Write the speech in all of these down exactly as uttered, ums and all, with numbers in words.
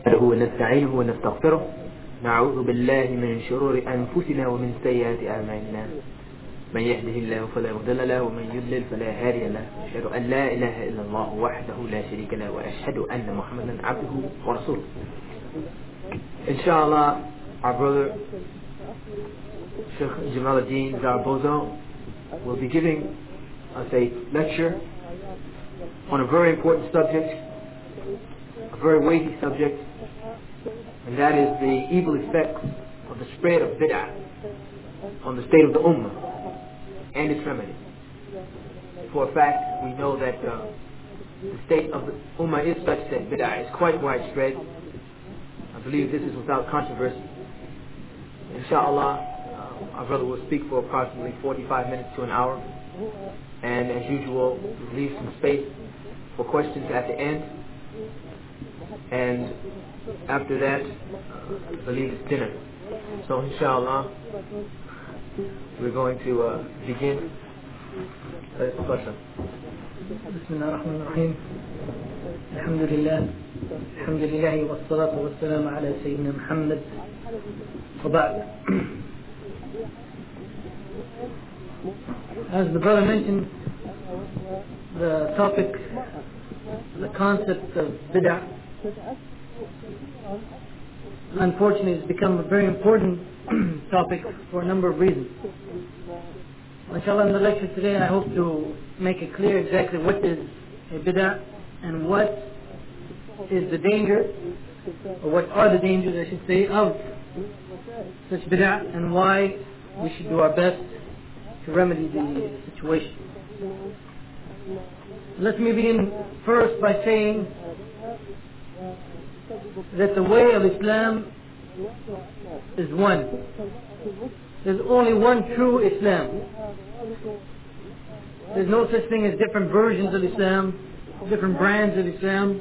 نحمده ونستعينه ونستغفره نعوذ بالله من شرور أنفسنا ومن سيئات أعمالنا من يهده الله فلا مضل له ومن يضلل فلا هادي له أشهد أن لا إله إلا الله وحده لا شريك له وأشهد أن محمدا عبده ورسوله. Inshallah, our brother Sheikh Jamaluddin Zarbozo will be giving us a lecture on a very important subject, a very weighty subject, and that is the evil effects of the spread of bid'ah on the state of the ummah and its remedy. For a fact, we know that uh, the state of the ummah is such that bid'ah is quite widespread. I believe this is without controversy. Inshallah, uh, our brother will speak for approximately forty-five minutes to an hour, and as usual, we'll leave some space for questions at the end, and after that, uh, I believe it's dinner. So inshallah, we're going to uh, begin. Let's listen. بسم الله الرحمن الرحيم. الحمد لله الحمد لله والصلاة والسلام على سيدنا محمد وبعد. As the brother mentioned, the topic, the concept of bid'ah, unfortunately has become a very important topic for a number of reasons. Inshallah, in the lecture today I hope to make it clear exactly what is a bid'ah and what is the danger, or what are the dangers I should say, of such bid'ah, and why we should do our best to remedy the situation. Let me begin first by saying that the way of Islam is one. There's only one true Islam. There's no such thing as different versions of Islam, different brands of Islam.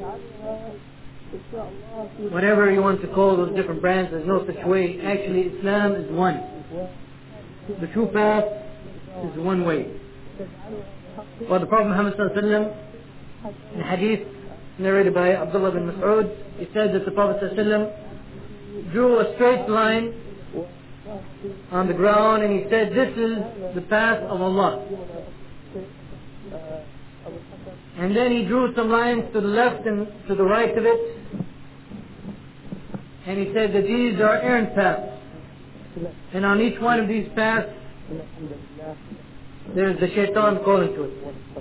Whatever you want to call those different brands, there's no such way. Actually, Islam is one. The true path is one way. Well, the Prophet Muhammad sallallahu alaihi wasallam, in hadith narrated by Abdullah bin Mas'ud, he said that the Prophet sallallahu alaihi wasallam drew a straight line on the ground and he said, this is the path of Allah. And then he drew some lines to the left and to the right of it, and he said that these are errant paths, and on each one of these paths there is the shaitan calling to it.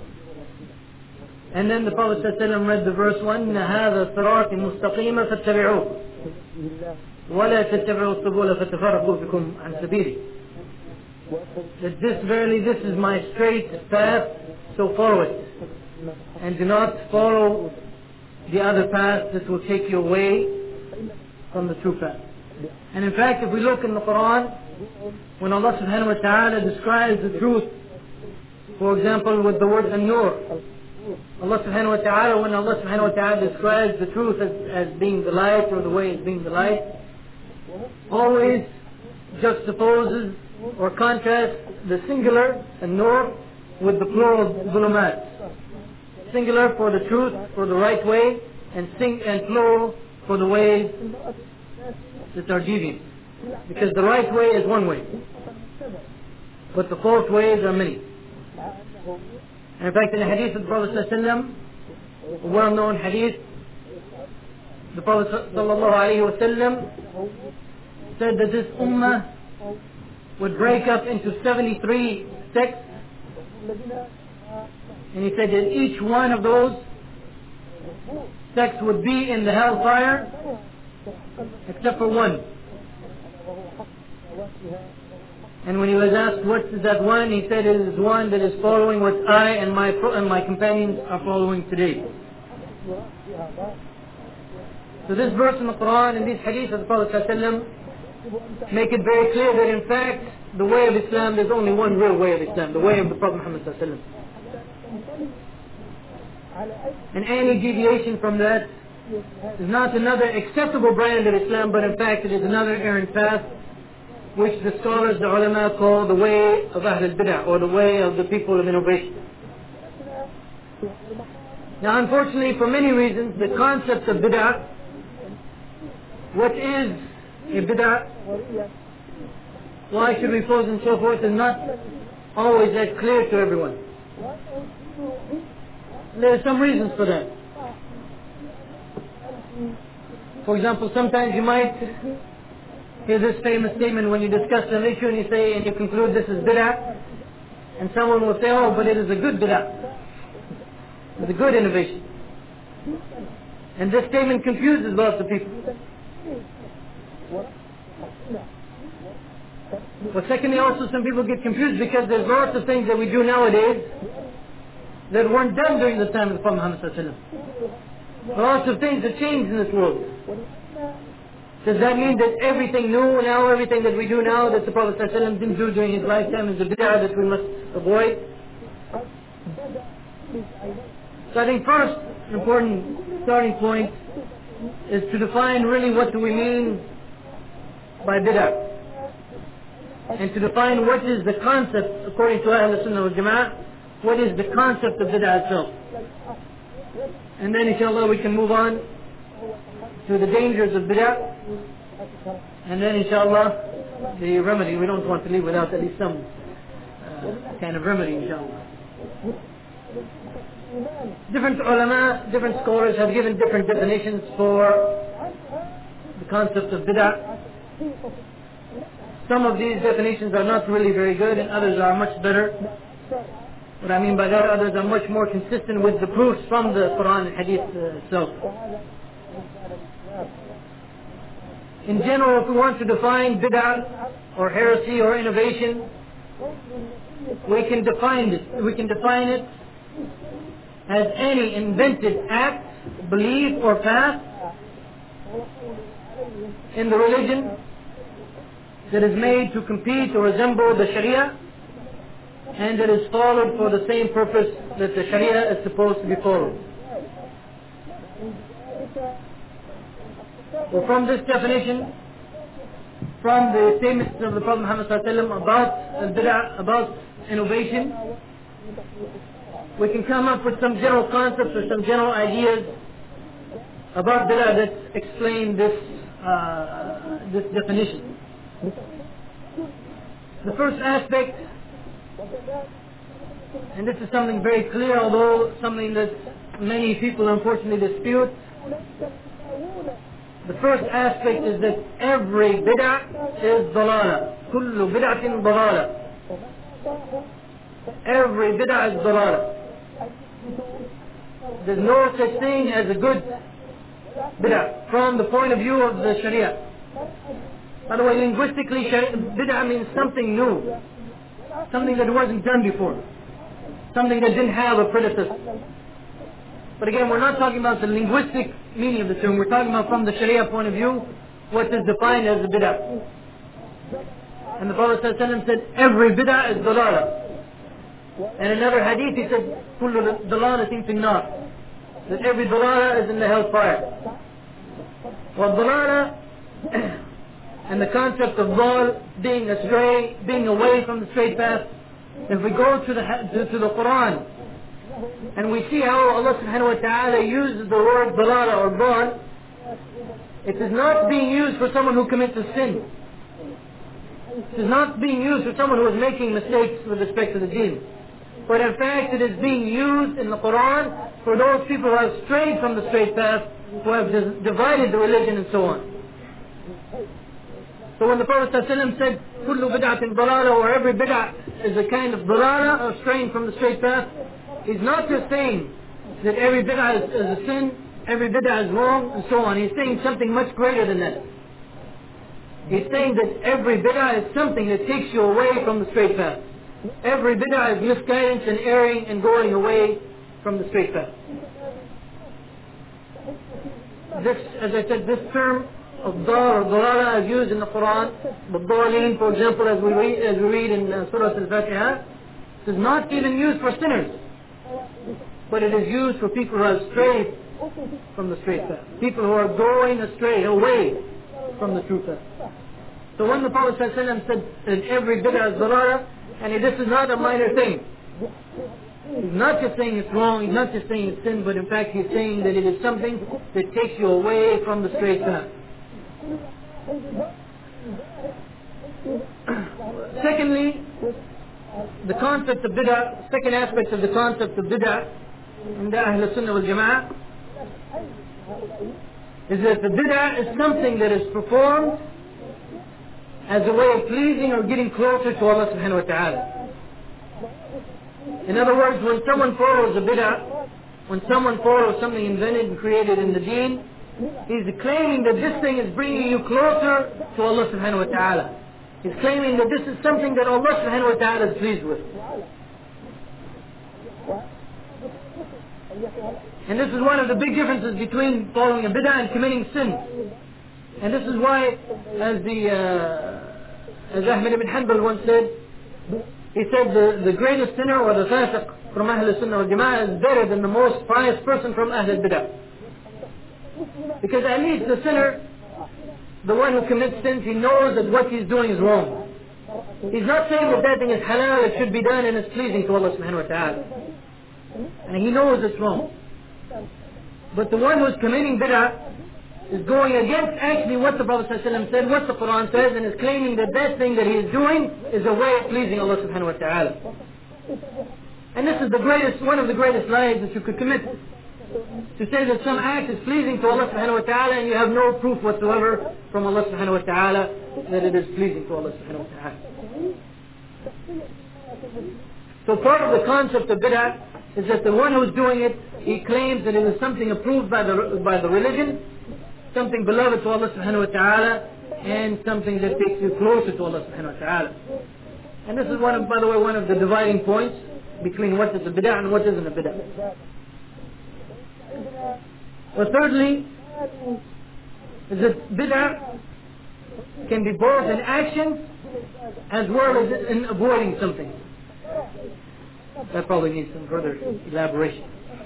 And then the Prophet ﷺ read the verse, وَأَنَّ هَذَا صِرَاطِ مُسْتَقِيمًا فَاتَّبِعُوهُ وَلَا تَتَّبِعُوا السُّبُلَ فَتَفَرَّقُوا بِكُمْ عَنْ سَبِيلِهِ. That this, verily, this is my straight path, so follow it. And do not follow the other path that will take you away from the true path. And in fact, if we look in the Quran, when Allah subhanahu wa ta'ala describes the truth, for example with the word an-nur, Allah subhanahu wa ta'ala, when Allah subhanahu wa ta'ala describes the truth as, as being the light, or the way as being the light, always juxtaposes or contrasts the singular an-nur with the plural dhulumat. Singular for the truth, for the right way, and sing and plural for the ways that are deviant. Because the right way is one way, but the false ways are many. And in fact, in the hadith of the Prophet ﷺ, a well-known hadith, the Prophet ﷺ said that this ummah would break up into seventy-three sects, and he said that each one of those sects would be in the hellfire except for one. And when he was asked what is that one, he said it is one that is following what I and my and my companions are following today. So this verse in the Quran and these hadiths of the Prophet ﷺ make it very clear that in fact the way of Islam, there's only one real way of Islam, the way of the Prophet Muhammad ﷺ. And any deviation from that is not another acceptable brand of Islam, but in fact it is another errant path, which the scholars, the ulama, call the way of Ahl al-Bid'ah, or the way of the people of innovation. Now unfortunately, for many reasons, the concept of bid'ah what is a bid'ah, why should we pose and so forth, is not always that clear to everyone. There are some reasons for that. For example, sometimes you might hear this famous statement when you discuss an issue and you say, and you conclude this is bid'ah, and someone will say, oh, but it is a good bid'ah. It's a good innovation. And this statement confuses lots of people. But secondly, also some people get confused because there's lots of things that we do nowadays that weren't done during the time of the Prophet Muhammad sallallahu alaihi wasallam. Lots of things have changed in this world. Does that mean that everything new now, everything that we do now that the Prophet sallallahu alaihi wasallam didn't do during his lifetime is a bid'ah that we must avoid? So I think first an important starting point is to define really what do we mean by bid'ah, and to define what is the concept according to Ahl Sunnah wal Jama'ah, what is the concept of bid'ah itself. And then inshallah we can move on to the dangers of bid'ah, and then inshallah the remedy. We don't want to leave without at least some uh, kind of remedy inshallah. Different ulama, different scholars have given different definitions for the concept of bid'ah. Some of these definitions are not really very good and others are much better. What I mean by that, others are much more consistent with the proofs from the Quran and Hadith uh, itself. In general, if we want to define bid'ah or heresy or innovation, we can define it. We can define it as any invented act, belief or path in the religion that is made to compete or resemble the Sharia, and that is followed for the same purpose that the Sharia is supposed to be followed. Well, from this definition, from the statements of the Prophet Muhammad sallallahu alaihi wasallam about bid'ah, about innovation, we can come up with some general concepts or some general ideas about bid'ah that explain this uh, this definition. The first aspect, and this is something very clear, although something that many people unfortunately dispute. The first aspect is that every bid'ah is dalala. Kullu bid'atin dalala. Every bid'ah is dalala. There's no such thing as a good bid'ah from the point of view of the Sharia. By the way, linguistically, bid'ah means something new, something that wasn't done before, something that didn't have a predecessor. But again, we're not talking about the linguistic meaning of the term. We're talking about from the Sharia point of view, what is defined as a bid'ah. And the Prophet ﷺ said, every bid'ah is dalala. And in another hadith he said, kullu dalalatin fin nar, that every dalala is in the hellfire. Well, dalala and the concept of dal, being astray, being away from the straight path, if we go to the to, to the Quran and we see how Allah subhanahu wa ta'ala uses the word dalala or dal, it is not being used for someone who commits a sin. It is not being used for someone who is making mistakes with respect to the deen. But in fact it is being used in the Quran for those people who have strayed from the straight path, who have divided the religion and so on. So when the Prophet ﷺ said, Kullu bid'atin dalala, or every bid'ah is a kind of dalala, or straying from the straight path, he's not just saying that every bid'ah is, is a sin, every bid'ah is wrong, and so on. He's saying something much greater than that. He's saying that every bid'ah is something that takes you away from the straight path. Every bid'ah is misguidance and erring and going away from the straight path. This, as I said, this term of dar or dalala is used in the Quran. The dalin, for example, as we read, as we read in uh, Surah Al-Fatiha, is not even used for sinners, but it is used for people who are strayed from the straight path, people who are going astray, away from the true path. So when the Prophet ﷺ said that every bid'ah is dalala, and this is not a minor thing. He's not just saying it's wrong, he's not just saying it's sin, but in fact he's saying that it is something that takes you away from the straight path. Secondly, the concept of bid'ah, second aspect of the concept of bid'ah in the Ahl Sunnah wal Jama'ah is that the bid'ah is something that is performed as a way of pleasing or getting closer to Allah subhanahu wa ta'ala. In other words, when someone follows a bid'ah, when someone follows something invented and created in the deen, he's claiming that this thing is bringing you closer to Allah subhanahu wa ta'ala. He's claiming that this is something that Allah subhanahu wa ta'ala is pleased with. And this is one of the big differences between following a bid'ah and committing sin. And this is why, as the uh, as Ahmed ibn Hanbal once said, he said the, the greatest sinner or the fasiq from Ahl Sunnah wal Jama'ah is better than the most pious person from Ahl Bid'ah. Because at least the sinner, the one who commits sins, he knows that what he's doing is wrong. He's not saying that that thing is halal, it should be done and it's pleasing to Allah subhanahu wa ta'ala. And he knows it's wrong. But the one who's committing bid'ah is going against actually what the Prophet ﷺ said, what the Quran says, and is claiming that that thing that he is doing is a way of pleasing Allah subhanahu wa ta'ala. And this is the greatest, one of the greatest lies that you could commit. To say that some act is pleasing to Allah subhanahu wa ta'ala and you have no proof whatsoever from Allah subhanahu wa ta'ala that it is pleasing to Allah subhanahu wa ta'ala. So part of the concept of bid'ah is that the one who's doing it, he claims that it is something approved by the, by the religion, something beloved to Allah subhanahu wa ta'ala, and something that takes you closer to Allah subhanahu wa ta'ala. And this is one of, by the way, one of the dividing points between what is a bid'ah and what isn't a bid'ah. Well, thirdly, is that bid'ah can be both in action as well as in avoiding something. That probably needs some further elaboration.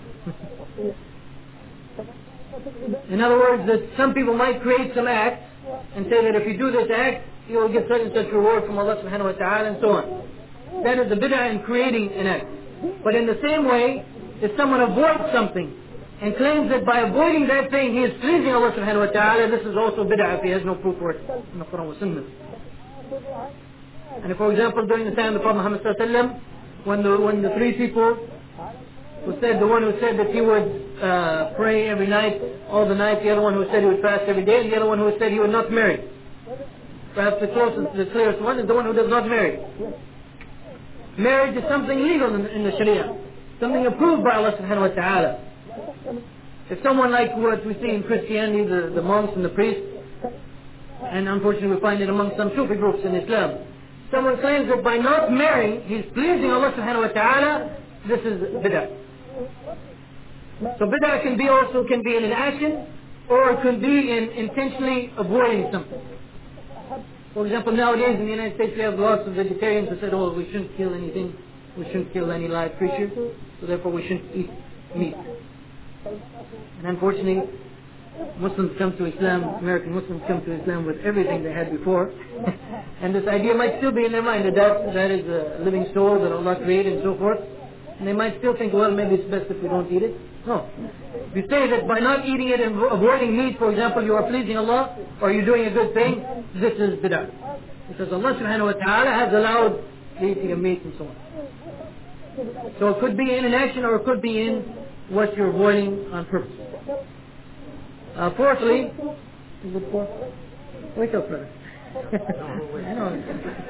In other words, that some people might create some act and say that if you do this act, you will get such and such reward from Allah subhanahu wa ta'ala and so on. That is the bid'ah in creating an act. But in the same way, if someone avoids something and claims that by avoiding that thing he is pleasing Allah subhanahu wa ta'ala, this is also bid'ah if he has no proof for it in the Quran wa Sunnah. And if, for example, during the time of the Prophet Muhammad sallallahu alaihi wasallam, when the, when the three people who said, the one who said that he would uh, pray every night, all the night, the other one who said he would fast every day, and the other one who said he would not marry. Perhaps the closest, the clearest one is the one who does not marry. Marriage is something legal in, in the Sharia, something approved by Allah subhanahu wa ta'ala. If someone like what we see in Christianity, the, the monks and the priests, and unfortunately we find it among some Sufi groups in Islam, someone claims that by not marrying, he's pleasing Allah subhanahu wa ta'ala, this is bid'ah. So bid'ah can be also can be in an action, or it can be in intentionally avoiding something. For example, nowadays in the United States we have lots of vegetarians who said, oh, we shouldn't kill anything, we shouldn't kill any live creature, so therefore we shouldn't eat meat. And unfortunately, Muslims come to Islam, American Muslims come to Islam with everything they had before. And this idea might still be in their mind that that, that is a living soul that Allah created and so forth. And they might still think, well, maybe it's best if we don't eat it. No. If you say that by not eating it and avoiding meat, for example, you are pleasing Allah, or you're doing a good thing, this is bid'ah. Because Allah subhanahu wa ta'ala has allowed the eating of meat and so on. So it could be in an action or it could be in what you're avoiding on purpose. Uh, fourthly, is it fourth? Wake up, brother. I know.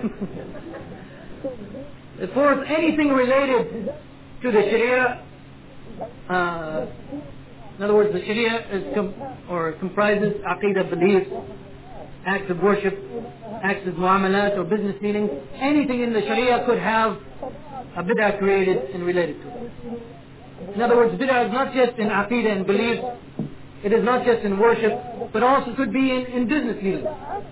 The fourth, anything related to the Sharia, uh, in other words, the Sharia is com- or comprises aqidah beliefs, acts of worship, acts of muamalat or business dealings. Anything in the Sharia could have a bid'ah created and related to it. In other words, bid'ah is not just in aqidah and beliefs, it is not just in worship, but also could be in, in business dealings.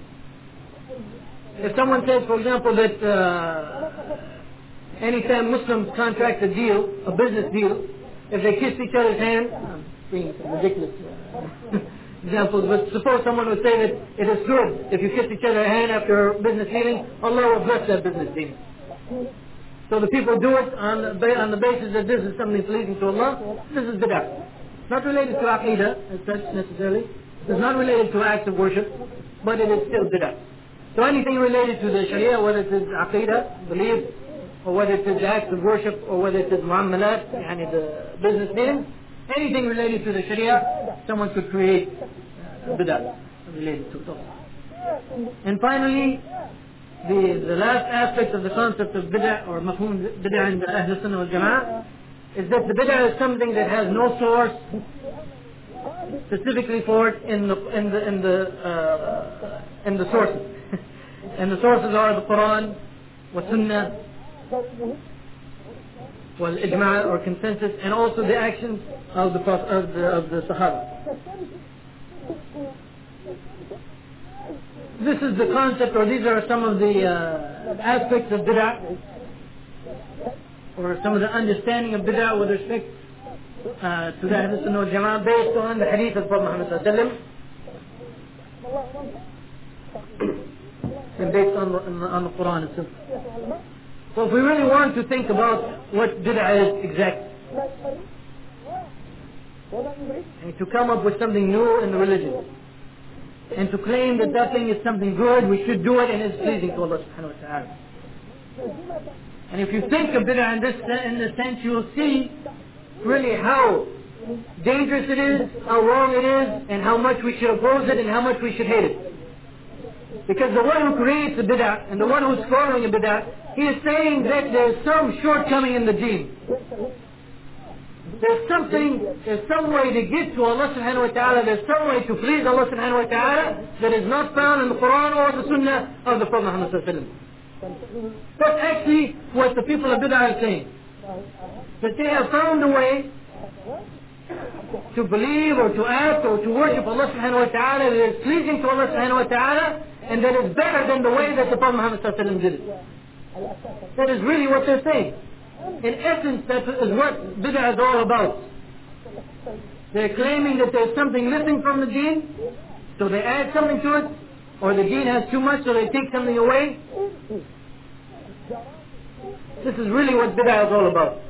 If someone says, for example, that uh, anytime Muslims contract a deal, a business deal, if they kiss each other's hand, I'm being ridiculous uh, examples, but suppose someone would say that it is good if you kiss each other's hand after a business dealing, Allah will bless that business dealing. So the people do it on the, on the basis that this is something pleasing to Allah. This is bid'ah. Not related to aqidah as such necessarily, It's not related to acts of worship, but it is still bid'ah. So anything related to the Sharia, whether it is aqidah, belief, or whether it is acts of worship, or whether it is muamalat, yani the business dealings, anything related to the Sharia, someone could create uh, bid'ah related to it also. And finally, the, the last aspect of the concept of bid'ah, or mafhum bid'ah in the Ahl Sunnah wal Jama'ah, is that the bid'ah is something that has no source specifically for it in the in the in the uh, in the sources. And the sources are the Quran, wa Sunnah, wal Ijma' or consensus, and also the actions of the of the of the Sahaba. This is the concept, or these are some of the uh, aspects of bid'ah, or some of the understanding of bid'ah with respect uh, to the Ahl Sunnah wal Jama'ah based on the hadith of Prophet Muhammad sallallahu alaihi wasallam and based on, on, on the Quran itself. So if we really want to think about what bid'ah is exactly, and to come up with something new in the religion, and to claim that that thing is something good, we should do it and it's pleasing to Allah subhanahu wa ta'ala. And if you think of bid'ah in this, in this sense, you'll see really how dangerous it is, how wrong it is, and how much we should oppose it and how much we should hate it. Because the one who creates a bid'ah and the one who's following a bid'ah, he is saying that there's some shortcoming in the deen. There's something, there's some way to get to Allah subhanahu wa ta'ala, there's some way to please Allah subhanahu wa ta'ala that is not found in the Quran or the Sunnah of the Prophet Muhammad sallallahu alaihi wasallam. That's actually what the people of bid'ah are saying. That they have found a way to believe or to act or to worship Allah subhanahu wa ta'ala that is pleasing to Allah subhanahu wa ta'ala and that is better than the way that the Prophet Muhammad sallallahu alaihi wasallam did it. That is really what they're saying. In essence, that is what bid'ah is all about. They're claiming that there's something missing from the deen, so they add something to it, or the deen has too much, so they take something away. This is really what bid'ah is all about.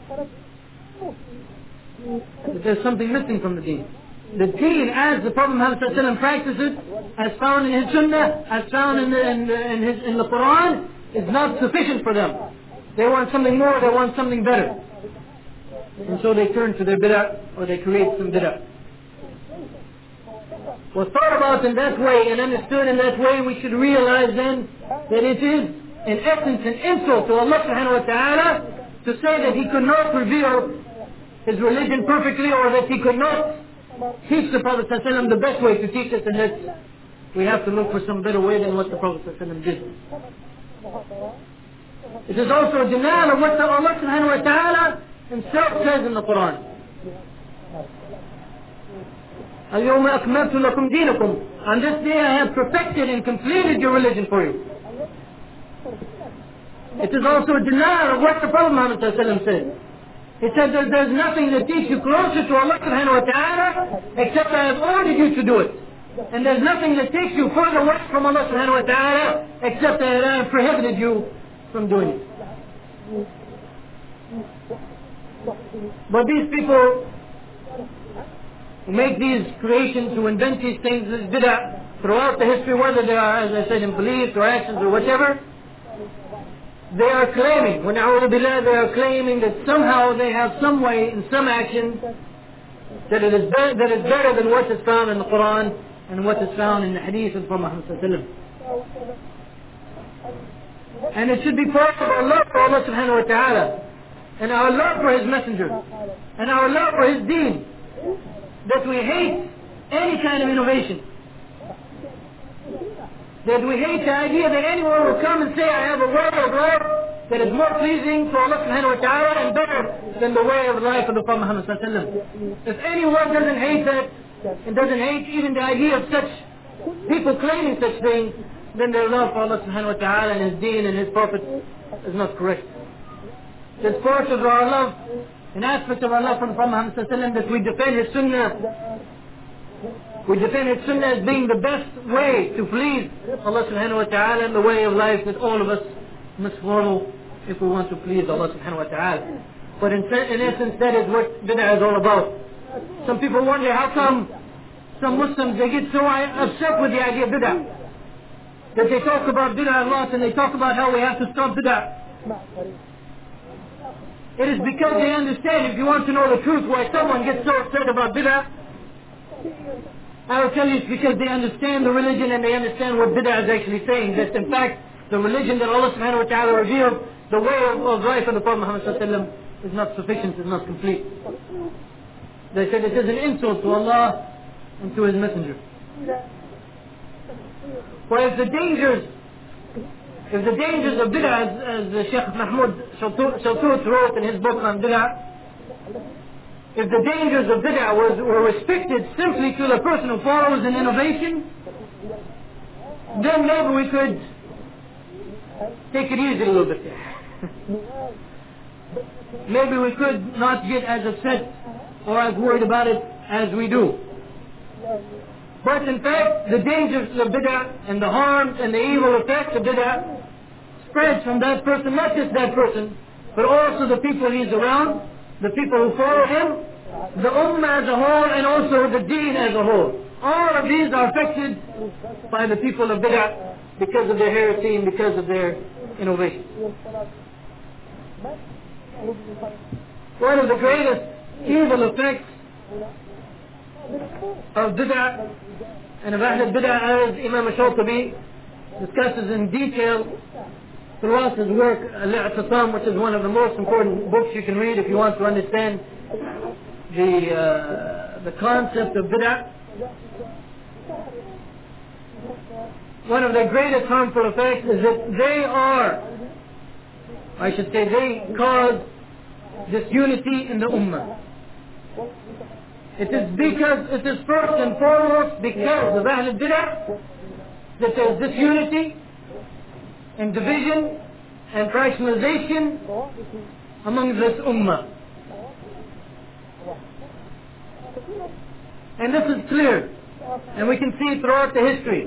That there's something missing from the deen. The deen, as the Prophet Muhammad sallallahu alaihi wasallam practices, as found in his Sunnah, as found in the, in the, in his, in the Quran, is not sufficient for them. They want something more, they want something better. And so they turn to their bid'ah, or they create some bid'ah. Was thought about in that way and understood in that way, we should realize then that it is in essence an insult to Allah subhanahu wa ta'ala to say that He could not reveal His religion perfectly, or that He could not teach the Prophet sallallahu alaihi wasallam the best way to teach us, and that we have to look for some better way than what the Prophet sallallahu alaihi wasallam did. It is also a denial of what Allah subhanahu wa ta'ala Himself says in the Quran. اليوم أكملت لكم دينكم. On this day I have perfected and completed your religion for you. It is also a denial of what the Prophet Muhammad sallallahu alaihi wasallam said. He said that there's nothing that takes you closer to Allah subhanahu wa ta'ala except I have ordered you to do it. And there's nothing that takes you further away from Allah subhanahu wa ta'ala except that I have prohibited you from doing it. But these people who make these creations, who invent these things, this bid'ah, throughout the history, whether they are, as I said, in beliefs or actions or whatever, they are claiming, when a'udhu billah, they are claiming that somehow they have some way in some action that it is better, that is better than what is found in the Quran and what is found in the hadith of Muhammad sallallahu alaihi wasallam. And it should be part of our love for Allah subhanahu wa ta'ala, and our love for His messenger, and our love for His deen, that we hate any kind of innovation. That we hate the idea that anyone will come and say, I have a way of life that is more pleasing to Allah subhanahu wa ta'ala and better than the way of life of the Prophet Muhammad sallallahu alaihi wasallam. If anyone doesn't hate that, and doesn't hate even the idea of such people claiming such things, then their love for Allah subhanahu wa ta'ala and His deen and His Prophet is not correct. It's part of our love, an aspect of our love from Prophet Muhammad sallallahu alaihi wasallam, that we defend His Sunnah. We defend His Sunnah as being the best way to please Allah subhanahu wa ta'ala, and the way of life that all of us must follow if we want to please Allah subhanahu wa ta'ala. But in, in essence, that is what bid'ah is all about. Some people wonder, how come some Muslims, they get so upset with the idea of bid'ah that they talk about bid'ah a lot, and they talk about how we have to stop bid'ah. It is because they understand, if you want to know the truth, why someone gets so upset about bid'ah, I will tell you it's because they understand the religion and they understand what bid'ah is actually saying. That in fact, the religion that Allah subhanahu wa ta'ala revealed, the way of, of life of the Prophet Muhammad sallallahu alaihi wasallam is not sufficient, is not complete. They said it is an insult to Allah and to His Messenger. For if the dangers, if the dangers of bid'ah, as, as Sheikh Mahmoud Shaltut wrote in his book on bid'ah, if the dangers of bid'ah was, were restricted simply to the person who follows an innovation, then maybe we could take it easy a little bit. Maybe we could not get as upset or as worried about it as we do. But in fact, the dangers of bid'ah and the harms and the evil effects of bid'ah spreads from that person, not just that person, but also the people he's around, the people who follow him, the ummah as a whole, and also the deen as a whole. All of these are affected by the people of bid'ah because of their heresy and because of their innovation. One of the greatest evil effects of bid'ah and of Ahl bid'ah, as Imam Shawtabi discusses in detail throughout his work, Al-I'tisam, which is one of the most important books you can read if you want to understand the uh, the concept of bid'ah. One of the greatest harmful effects is that they are, I should say, they cause disunity in the ummah. It is because, it is first and foremost because of Ahl bid'ah that there is disunity and division and fractionalization among this ummah. And this is clear, and we can see throughout the history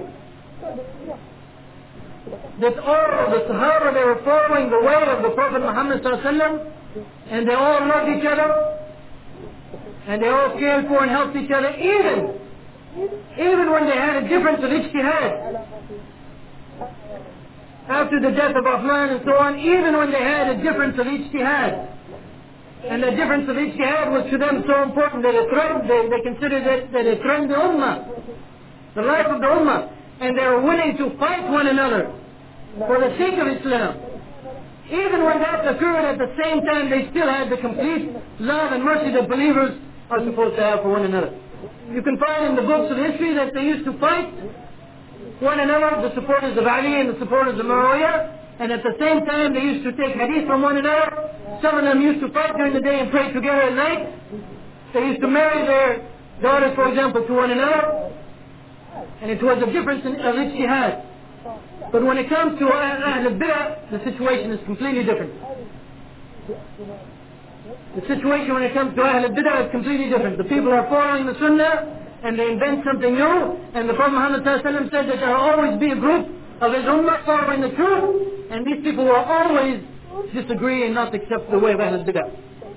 that all of the Sahaba, they were following the way of the Prophet Muhammad sallallahu alaihi wasallam, and they all loved each other, and they all cared for and helped each other, even even when they had a difference of ijtihad. After the death of Uthman and so on, even when they had a difference of ijtihad, and the difference of ijtihad was to them so important that it threatened, they, they considered that, that it threatened the ummah, the life of the ummah, and they were willing to fight one another for the sake of Islam. Even when that occurred, at the same time they still had the complete love and mercy that believers are supposed to have for one another. You can find in the books of history that they used to fight one another, the supporters of Ali and the supporters of Muawiyah, and at the same time they used to take hadith from one another. Some of them used to fight during the day and pray together at night. They used to marry their daughters, for example, to one another, and it was a difference in of ijtihad. But when it comes to Ahl bid'ah, the situation is completely different. The situation when it comes to Ahl bid'ah is completely different. The people are following the Sunnah and they invent something new, and the Prophet Muhammad sallallahu alaihi wasallam said that there will always be a group of his ummah following the truth, and these people will always disagree and not accept the way of Ahl bid'ah.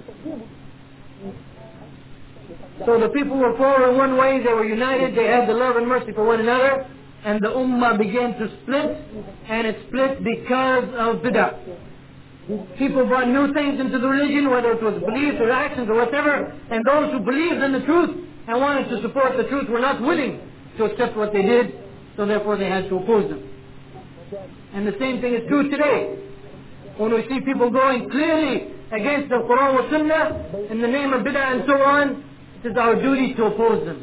So the people were following one way, they were united, they had the love and mercy for one another, and the ummah began to split, and it split because of bid'ah. People brought new things into the religion, whether it was beliefs or actions or whatever, and those who believed in the truth and wanted to support the truth were not willing to accept what they did, so therefore they had to oppose them. And the same thing is true today. When we see people going clearly against the Quran wa Sunnah in the name of bid'ah and so on, it is our duty to oppose them.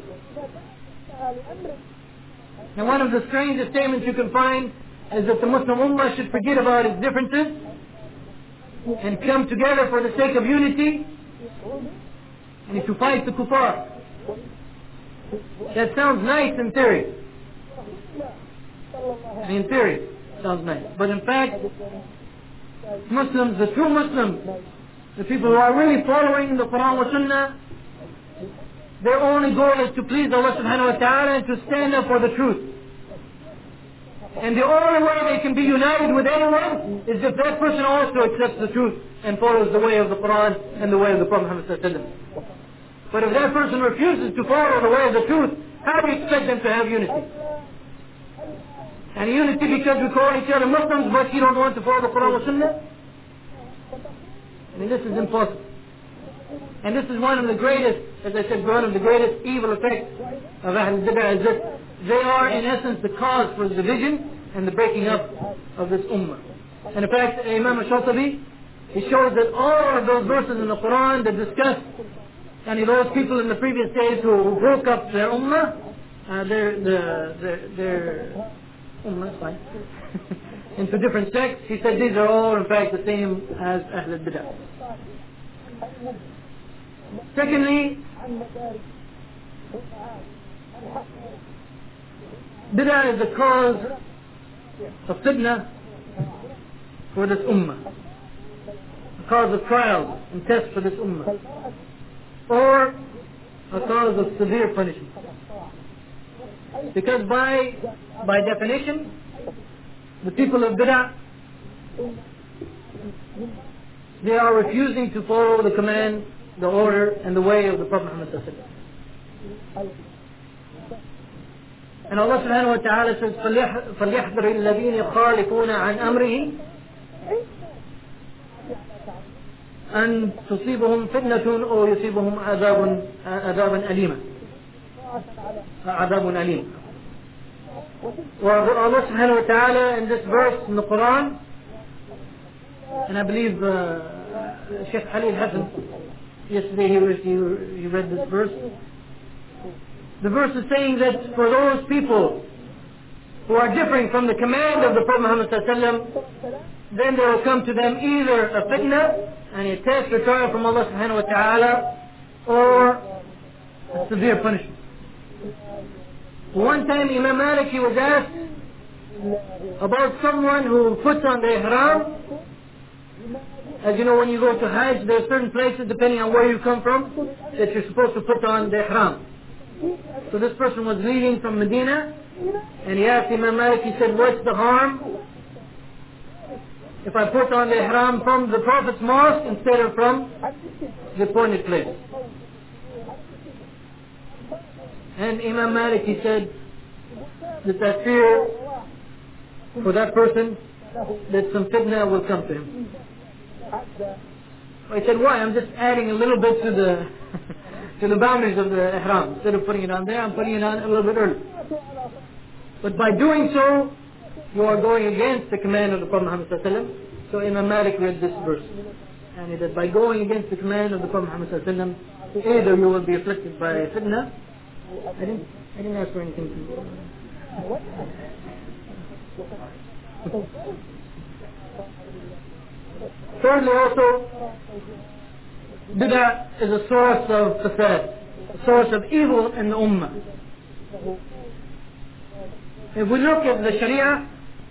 And one of the strangest statements you can find is that the Muslim Ummah should forget about its differences and come together for the sake of unity and to fight the kuffar. That sounds nice in theory. In theory, it sounds nice. But in fact, Muslims, the true Muslims, the people who are really following the Quran wa Sunnah, their only goal is to please Allah subhanahu wa ta'ala and to stand up for the truth. And the only way they can be united with anyone is if that person also accepts the truth and follows the way of the Quran and the way of the Prophet Muhammad sallallahu alaihi wasallam. But if that person refuses to follow the way of the truth, how do you expect them to have unity? And unity because we call each other Muslims, but you don't want to follow the Quran and Sunnah? I mean, this is impossible. And this is one of the greatest, as I said, one of the greatest evil effects of Ahl Bid'ah is that they are in essence the cause for the division and the breaking up of this ummah. And in fact, Imam al-Shatibi, he shows that all of those verses in the Quran that discuss and those people in the previous days who broke up their ummah, uh, their, their, their, their ummah, fine, into different sects, he said these are all in fact the same as Ahl Bid'ah. Secondly, Bid'ah is the cause of fitna for this ummah, a cause of trials and tests for this ummah, or a cause of severe punishment. Because by by definition, the people of Bid'ah, they are refusing to follow the command, the order, and the way of the Prophet Muhammad sallallahu alaihi wasallam. And Allah subhanahu wa ta'ala says, فَلْيَحْذَرِ الَّذِينَ يُخَالِفُونَ عَنْ أَمْرِهِ أَنْ تُصِيبُهُمْ فِتْنَةٌ أَوْ يُصِيبُهُمْ عَذَابٌ عَذَابٌ أَلِيمٌ عَذَابٌ أَلِيمٌ. Allah subhanahu wa ta'ala in this verse in the Quran, and I believe uh, Sheikh Ali al-Hassan, yesterday he, he, he read this verse. The verse is saying that for those people who are differing from the command of the Prophet Muhammad sallallahu alaihi wasallam, then there will come to them either a fitna and a test or trial from Allah subhanahu wa ta'ala, or a severe punishment. One time Imam Malik, he was asked about someone who puts on the ihram. As you know, when you go to Hajj, there are certain places, depending on where you come from, that you're supposed to put on the ihram. So this person was leaving from Medina, and he asked Imam Malik, he said, what's the harm if I put on the ihram from the Prophet's mosque instead of from the appointed place? And Imam Malik, he said that I fear for that person that some fitna will come to him. I said, why? I'm just adding a little bit to the to the boundaries of the ihram. Instead of putting it on there, I'm putting it on a little bit early. But by doing so, you are going against the command of the Prophet Muhammad sallallahu alaihi wasallam. So Imam Malik read this verse, and he said, by going against the command of the Prophet Muhammad sallallahu alaihi wasallam, either you will be afflicted by fitna. I didn't, I didn't ask for anything to Thirdly, also, Bid'ah is a source of fasad, a source of evil in the ummah. If we look at the Sharia,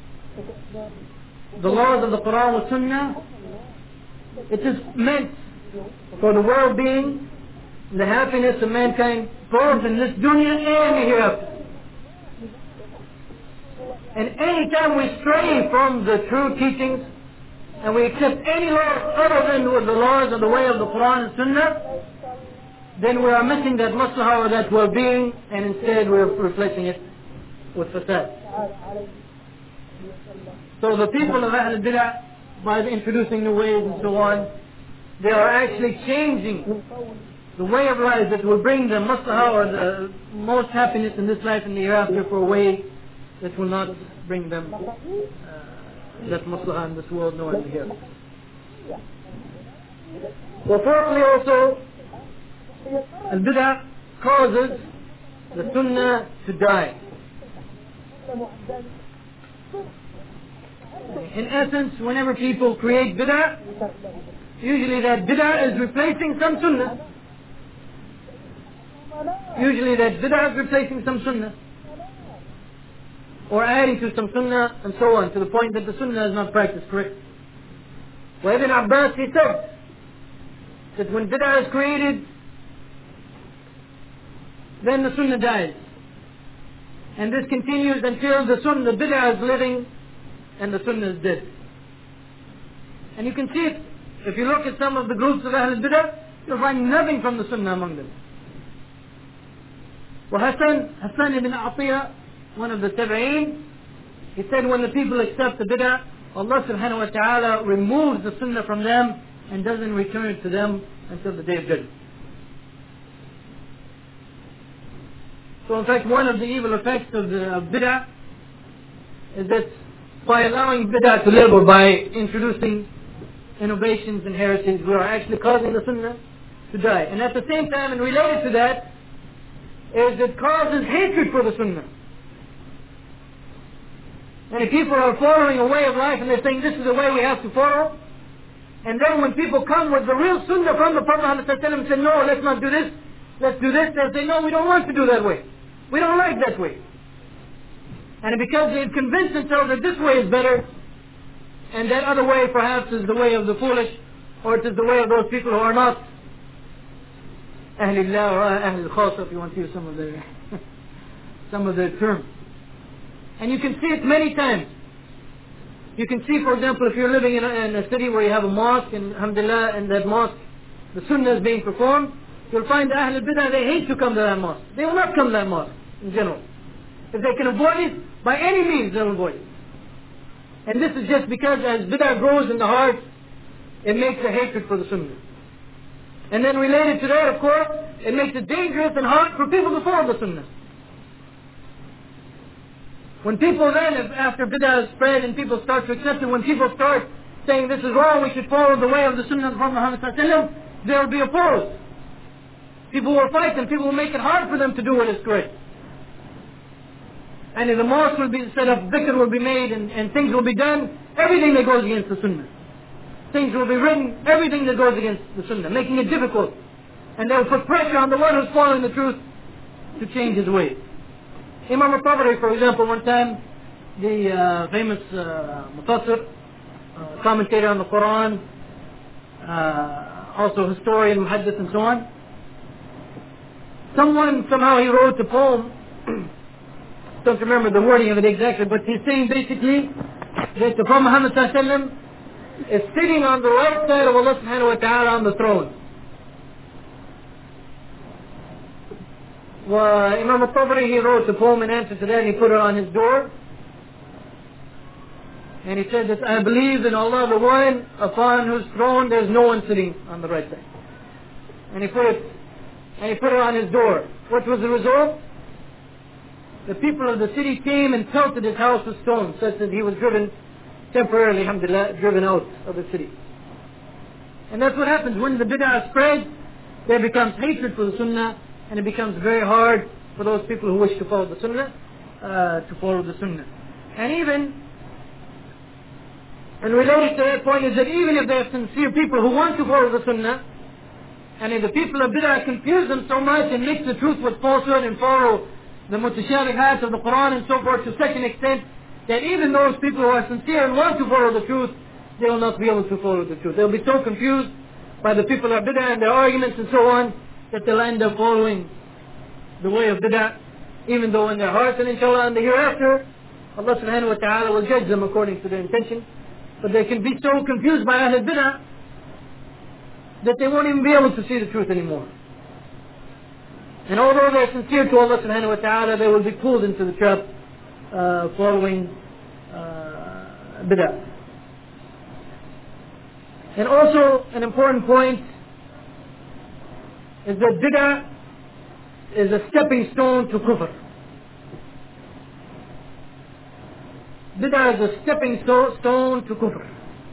the laws of the Quran and Sunnah, it is meant for the well-being, the happiness of mankind, both in this dunya and the hereafter. And any time we stray from the true teachings and we accept any laws other than the laws of the way of the Quran and Sunnah, then we are missing that maslahah or that well-being, and instead we are replacing it with fasad. So the people of Ahl Bid'ah, by introducing new ways and so on, they are actually changing the way of life that will bring them maslahah or the most happiness in this life and the hereafter for a way that will not bring them uh, that maslahah in this world nor in the hereafter. Well, fourthly also, al-bid'ah causes the sunnah to die. In essence, whenever people create bid'ah, usually that bid'ah is replacing some sunnah. Usually that bid'ah is replacing some sunnah, or adding to some sunnah, and so on, to the point that the sunnah is not practiced correctly. Well, Ibn Abbas, he said that when bid'ah is created, then the sunnah dies. And this continues until the sunnah, the bid'ah is living and the sunnah is dead. And you can see it. If you look at some of the groups of Ahl Bid'ah, you'll find nothing from the sunnah among them. وحسن Hassan ibn Atiyah, one of the Tabi'een, he said when the people accept the bid'ah, Allah subhanahu wa ta'ala removes the sunnah from them and doesn't return it to them until the day of judgment. So in fact, one of the evil effects of the of bid'ah is that by allowing bid'ah to live, or by introducing innovations and heresies, we are actually causing the sunnah to die. And at the same time, and related to that, is it causes hatred for the sunnah. And people are following a way of life and they're saying this is the way we have to follow. And then when people come with the real sunnah from the Prophet ﷺ and say, no, let's not do this, let's do this, they'll say, no, we don't want to do that way. We don't like that way. And because they've convinced themselves that this way is better, and that other way perhaps is the way of the foolish, or it is the way of those people who are not Ahlillah or Ahl al-Khasa, if you want to use some of their some of their terms. And you can see it many times. You can see, for example, if you're living in a, in a city where you have a mosque, and alhamdulillah, in that mosque the sunnah is being performed, you'll find the Ahl al-Bid'ah, they hate to come to that mosque. They will not come to that mosque in general. If they can avoid it, by any means they'll avoid it. And this is just because as bid'ah grows in the heart, it makes a hatred for the sunnah. And then related to that, of course, it makes it dangerous and hard for people to follow the sunnah. When people then, if after bid'ah is spread and people start to accept it, when people start saying this is wrong, we should follow the way of the sunnah of Muhammad sallallahu alaihi wasallam, they will be opposed. People will fight them, people will make it hard for them to do what is correct. And if the mosque will be set up, dhikr will be made, and, and things will be done, everything that goes against the sunnah. Things will be written, everything that goes against the sunnah, making it difficult. And they will put pressure on the one who's following the truth to change his ways. Imam al-Tabari, for example, one time, the uh, famous uh, Mufassir, uh, commentator on the Quran, uh, also historian, muhaddith and so on, someone, somehow he wrote a poem, don't remember the wording of it exactly, but he's saying basically that the Prophet Muhammad sallallahu alaihi wasallam is sitting on the right side of Allah subhanahu wa ta'ala on the throne. Well, Imam al-Tabari, he wrote the poem in answer to that, and he put it on his door. And he said that I believe in Allah, the one upon whose throne there's no one sitting on the right side. And he put it, and he put it on his door. What was the result? The people of the city came and pelted his house with stones, such that he was driven temporarily, alhamdulillah, driven out of the city. And that's what happens when the bid'ah spreads. There becomes hatred for the sunnah, and it becomes very hard for those people who wish to follow the sunnah uh, to follow the sunnah. And even, and related to that point is that even if there are sincere people who want to follow the sunnah, and if the people of bid'ah confuse them so much and mix the truth with falsehood and follow the mutashabihat of the Quran and so forth to such an extent that even those people who are sincere and want to follow the truth, they will not be able to follow the truth. They'll be so confused by the people of bid'ah and their arguments and so on, that they'll end up following the way of bid'ah, even though in their hearts, and inshallah in the hereafter, Allah subhanahu wa ta'ala will judge them according to their intention. But they can be so confused by Ahl bid'ah that they won't even be able to see the truth anymore. And although they're sincere to Allah subhanahu wa ta'ala, they will be pulled into the trap uh, following uh, bid'ah. And also an important point is that bid'ah is a stepping stone to kufr. Bid'ah is a stepping stone to kufr.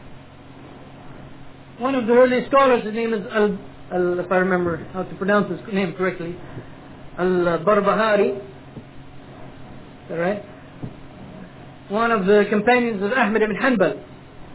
One of the early scholars, his name is Al, Al if I remember how to pronounce his name correctly, Al-Barbahari. Is that right? One of the companions of Ahmad ibn Hanbal.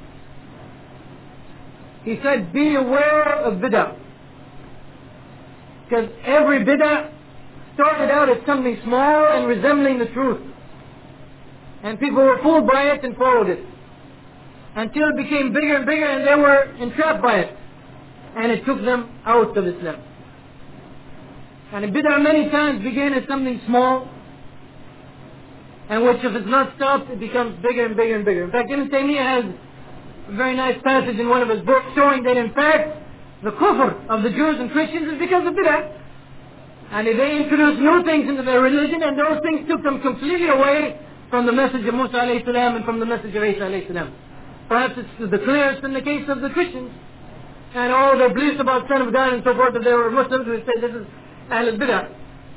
He said, be aware of bid'ah. Because every bid'ah started out as something small and resembling the truth. And people were fooled by it and followed it. Until it became bigger and bigger and they were entrapped by it. And it took them out of Islam. And a bid'ah many times began as something small, and which if it's not stopped, it becomes bigger and bigger and bigger. In fact, Ibn Taymiyyah has a very nice passage in one of his books showing that in fact, the kufr of the Jews and Christians is because of bid'ah. And they introduced new things into their religion, and those things took them completely away from the message of Musa alayhi salam and from the message of Isa alayhi salam. Perhaps it's the clearest in the case of the Christians. And all their beliefs about Son of God and so forth, if they were Muslims, we say this is Ahl al-Bid'ah.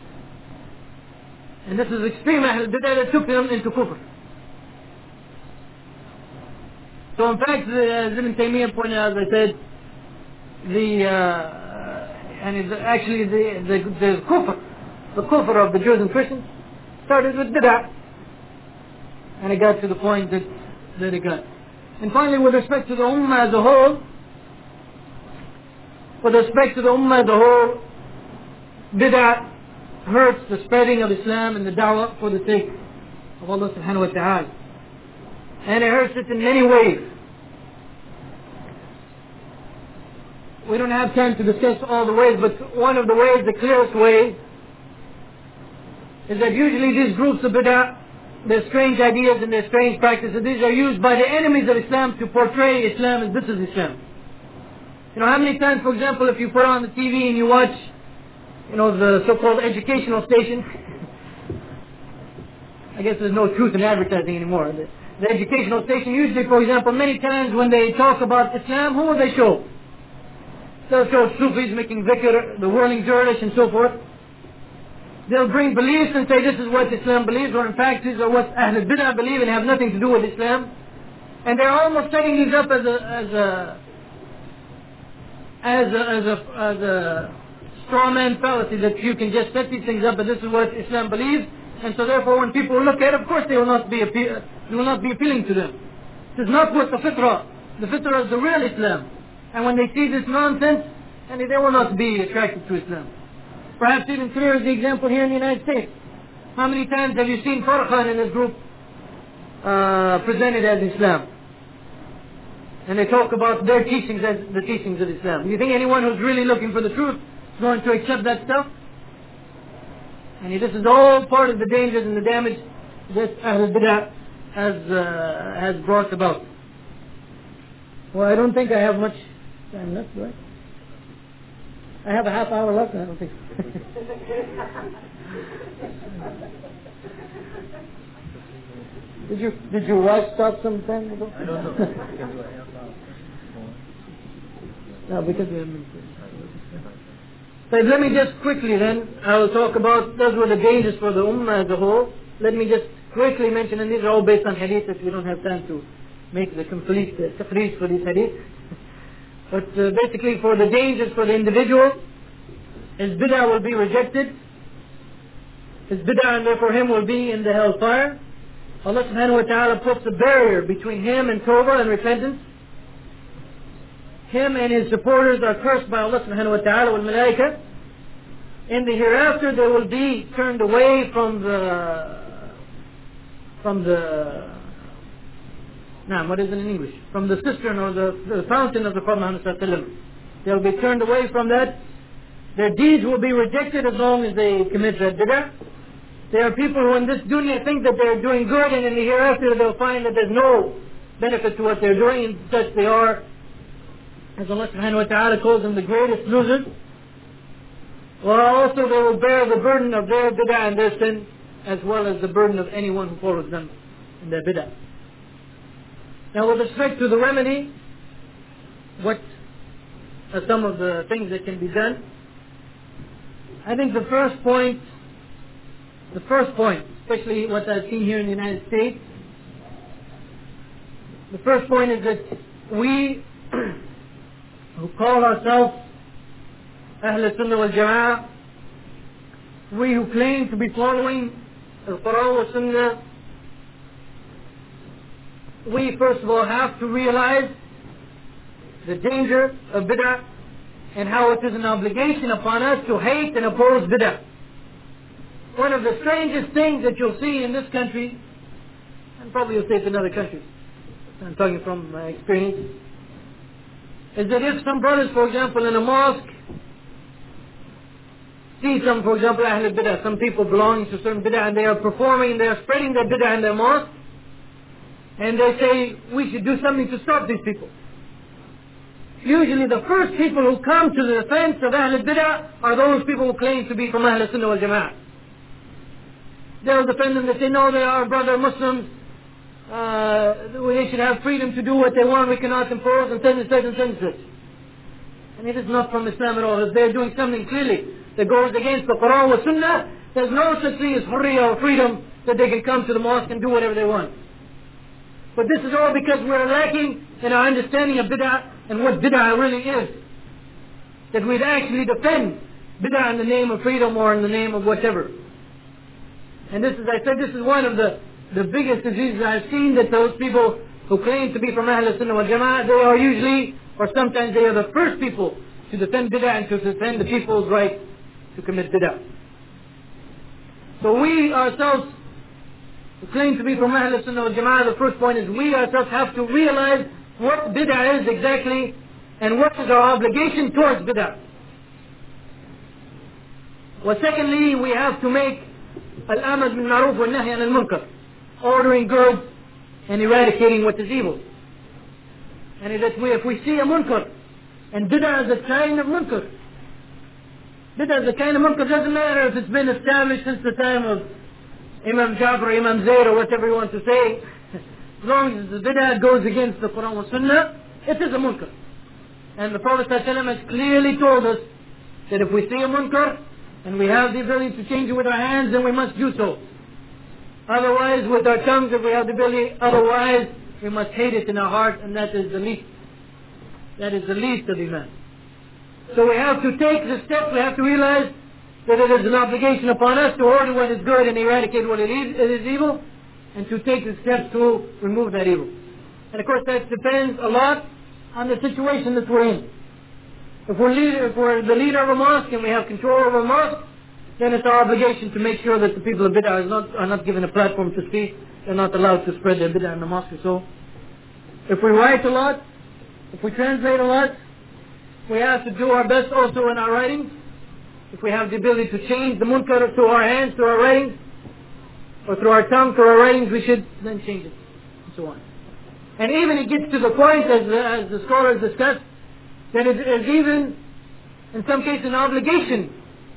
And this is extreme Ahl al-Bid'ah that took them into kufr. So in fact, as Ibn Taymiyyah pointed out, as I said, the, uh, and it's actually the, the, the kufr, the kufr of the Jews and Christians started with bid'ah. And it got to the point that, that it got. And finally, with respect to the ummah as a whole, with respect to the ummah as a whole, bid'ah hurts the spreading of Islam and the da'wah for the sake of Allah subhanahu wa ta'ala. And it hurts it in many ways. We don't have time to discuss all the ways, but one of the ways, the clearest way, is that usually these groups of bid'ah, their strange ideas and their strange practices, these are used by the enemies of Islam to portray Islam as this is Islam. You know, how many times, for example, if you put on the T V and you watch, you know, the so-called educational station, I guess there's no truth in advertising anymore. The, the educational station, usually, for example, many times when they talk about Islam, who will they show? They'll show Sufis making dhikr, the whirling dervish and so forth. They'll bring beliefs and say this is what Islam believes, or in fact these are what Ahl al-Bid'ah believe and have nothing to do with Islam. And they're almost setting these up as a as a as a as a, as a straw man fallacy, that you can just set these things up and this is what Islam believes, and so therefore when people look at it, of course they will not be appeal, they will not be appealing to them. This is not what the fitrah. The fitrah is the real Islam. And when they see this nonsense, and they will not be attracted to Islam. Perhaps even clear is the example here in the United States. How many times have you seen Farrakhan in this group uh, presented as Islam? And they talk about their teachings as the teachings of Islam. Do you think anyone who's really looking for the truth is going to accept that stuff? And this is all part of the dangers and the damage that Ahl al-Bid'ah has, uh, has brought about. Well, I don't think I have much time left, do I? I have a half hour left, I don't think. Did you did your wife stop some time ago? I don't know. No, because we haven't. But let me just quickly then, I will talk about, those were the dangers for the ummah as a whole. Let me just quickly mention, and these are all based on hadith, if we don't have time to make the complete uh, takhrij for these hadith. But uh, basically for the dangers for the individual, his bid'ah will be rejected. His bid'ah and therefore him will be in the hellfire. Allah subhanahu wa ta'ala puts a barrier between him and tawbah and repentance. Him and his supporters are cursed by Allah subhanahu wa ta'ala wal malaika. In the hereafter they will be turned away from the from the Now, what is it in English? From the cistern or the, the fountain of the Prophet Muhammad sallallahu alaihi wasallam. They'll be turned away from that. Their deeds will be rejected as long as they commit that bid'ah. There are people who in this dunya think that they're doing good, and in the hereafter they'll find that there's no benefit to what they're doing, and such they are, as Allah subhanahu wa ta'ala calls them, the greatest losers. Or also they will bear the burden of their bid'ah and their sin, as well as the burden of anyone who follows them in their bid'ah. Now with respect to the remedy, what are some of the things that can be done? I think the first point, the first point, especially what I've seen here in the United States, the first point is that we who call ourselves Ahl Sunnah wal Jama'ah, we who claim to be following the Quran wa Sunnah, we first of all have to realize the danger of bid'ah and how it is an obligation upon us to hate and oppose bid'ah. One of the strangest things that you'll see in this country, and probably you'll see it in other countries, I'm talking from my experience, is that if some brothers, for example, in a mosque, see some, for example, Ahl al-Bid'ah, some people belonging to certain bid'ah, and they are performing, they are spreading their bid'ah in their mosque, and they say, we should do something to stop these people. usually the first people who come to the defense of Ahl al-Bid'ah are those people who claim to be from Ahl al-Sunnah wal Jama'ah. They'll defend them, they say, no, they are brother Muslims, uh, they should have freedom to do what they want, we cannot impose, and such and such and such and such. And it is not from Islam at all. If they're doing something clearly that goes against the Quran or Sunnah, there's no such thing as hurriya or freedom that they can come to the mosque and do whatever they want. But this is all because we're lacking in our understanding of bid'ah and what bid'ah really is. That we'd actually defend bid'ah in the name of freedom or in the name of whatever. And this is, I said, this is one of the, the biggest diseases I've seen, that those people who claim to be from Ahl Sunnah wal Jama'ah, they are usually, or sometimes they are the first people to defend bid'ah and to defend the people's right to commit bid'ah. So we ourselves who claim to be from Ahl Sunnah wal Jama'ah, the first point is we ourselves have to realize what bid'ah is exactly and what is our obligation towards bid'ah. Well, secondly, we have to make al-amr bil ma'ruf wa nahy anil munkar, ordering good and eradicating what is evil. And that we, if we see a munkar, and bid'ah is a kind of munkar. Bid'ah is a kind of munkar, doesn't matter if it's been established since the time of Imam Jafar or Imam Zayd or whatever you want to say. As long as the bid'ah goes against the Quran and Sunnah, it is a munkar. And the Prophet ﷺ has clearly told us that if we see a munkar and we have the ability to change it with our hands, then we must do so. Otherwise, with our tongues, if we have the ability, otherwise we must hate it in our heart, and that is the least. That is the least of Iman. So we have to take the step, we have to realize that it is an obligation upon us to order what is good and eradicate what it is, it is evil, and to take the steps to remove that evil. And of course that depends a lot on the situation that we're in. If we're, leader, if we're the leader of a mosque and we have control over a mosque, then it's our obligation to make sure that the people of bid'ah are not, are not given a platform to speak. They're not allowed to spread their bid'ah in the mosque or so. If we write a lot, if we translate a lot, we have to do our best also in our writings. If we have the ability to change the munkar through our hands, through our writings, or through our tongue, through our writings, we should then change it, and so on. And even it gets to the point, as the, as the scholars discussed, that it is even, in some cases, an obligation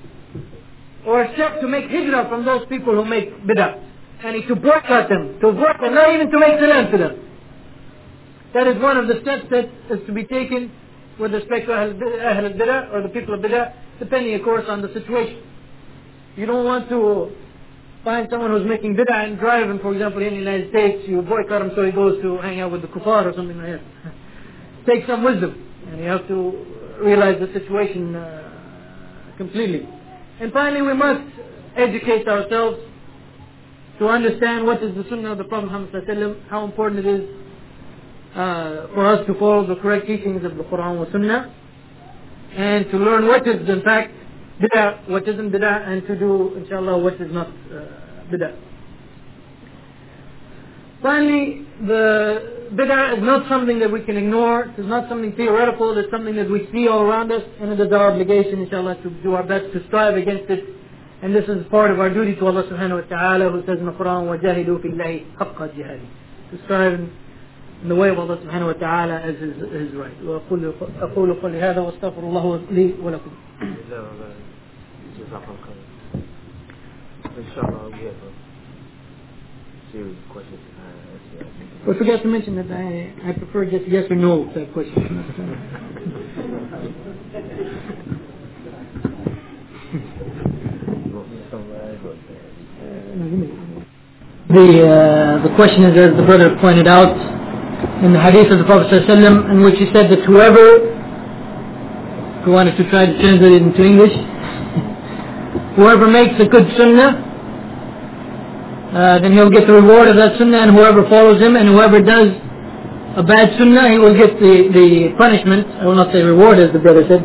or a step to make hijrah from those people who make bid'ah, and to boycott them, to avoid them, not even to make salam to them. That is one of the steps that is to be taken with respect to Ahl al-Bid'ah, or the people of bid'ah, depending of course on the situation. You don't want to find someone who's making bid'ah and drive him, for example, in the United States, you boycott him so he goes to hang out with the kuffar or something like that. Take some wisdom, and you have to realize the situation uh, completely. And finally, we must educate ourselves to understand what is the sunnah of the Prophet Muhammad sallallahu alaihi wasallam, how important it is uh, for us to follow the correct teachings of the Quran and Sunnah, and to learn what is in fact bid'ah, what isn't bid'ah, and to do, inshallah, what is not uh, bid'ah. Finally, the bid'ah is not something that we can ignore. It is not something theoretical. It is something that we see all around us, and it is our obligation, inshallah, to do our best to strive against it. And this is part of our duty to Allah subhanahu wa ta'ala, who says in the Quran, وَجَاهِدُوا فِي اللَّهِ حَقَّ جِهَادِ, to strive in the way of Allah subhanahu wa ta'ala as his, his right. وَأَقُولُ قَوْلِي هَذَا وَأَسْتَغْفِرُ اللَّهَ لِي وَلَكُمْ. Inshallah, we have a series of questions. I forgot to mention that I, I prefer just yes or no type questions. the uh, the question is, as the brother pointed out, in the hadith of the Prophet ﷺ, in which he said that whoever, who wanted to try to translate it into English, whoever makes a good sunnah, Uh, then he'll get the reward of that sunnah, and whoever follows him, and whoever does a bad sunnah, he will get the, the punishment. I will not say reward, as the brother said.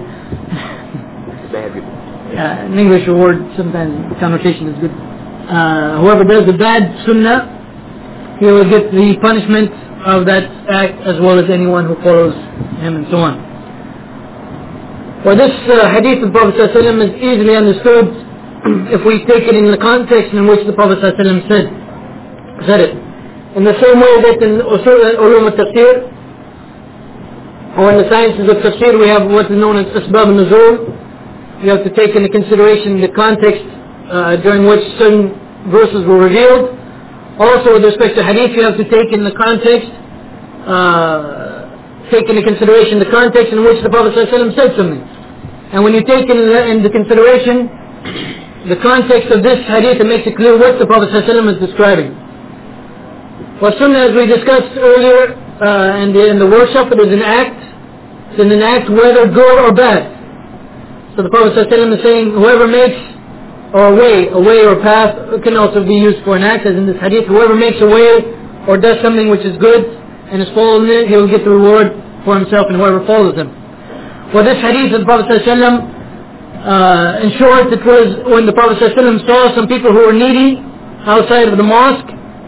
uh, in English, reward sometimes connotation is good. Uh, whoever does the bad sunnah, he will get the punishment of that act, as well as anyone who follows him, and so on. For this uh, hadith of the Prophet ﷺ is easily understood if we take it in the context in which the Prophet ﷺ said, said it. In the same way that in Usul al-Ulum al-Tafsir, or in the sciences of tafsir, we have what is known as asbab al-nuzul. You have to take into consideration the context uh, during which certain verses were revealed. Also, with respect to hadith, you have to take in the context, uh, take into consideration the context in which the Prophet ﷺ said something. And when you take in, into consideration the context of this hadith, it makes it clear what the Prophet ﷺ is describing. Well, sunnah, as we discussed earlier uh, in, the, in the workshop, it is an act. It's an act whether good or bad. So the Prophet ﷺ is saying, whoever makes or a way, a way or path can also be used for an act, as in this hadith. Whoever makes a way or does something which is good and is following it, he will get the reward for himself and whoever follows him. Well, this hadith of the Prophet ﷺ, uh, in short, it was when the Prophet ﷺ saw some people who were needy outside of the mosque.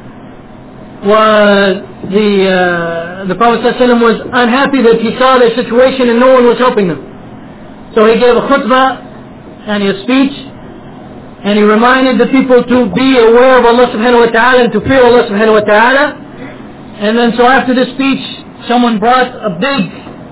Was the uh, the Prophet ﷺ was unhappy that he saw their situation and no one was helping them. So he gave a khutbah and a speech, and he reminded the people to be aware of Allah subhanahu wa ta'ala and to fear Allah subhanahu wa ta'ala. And then so after this speech, someone brought a big,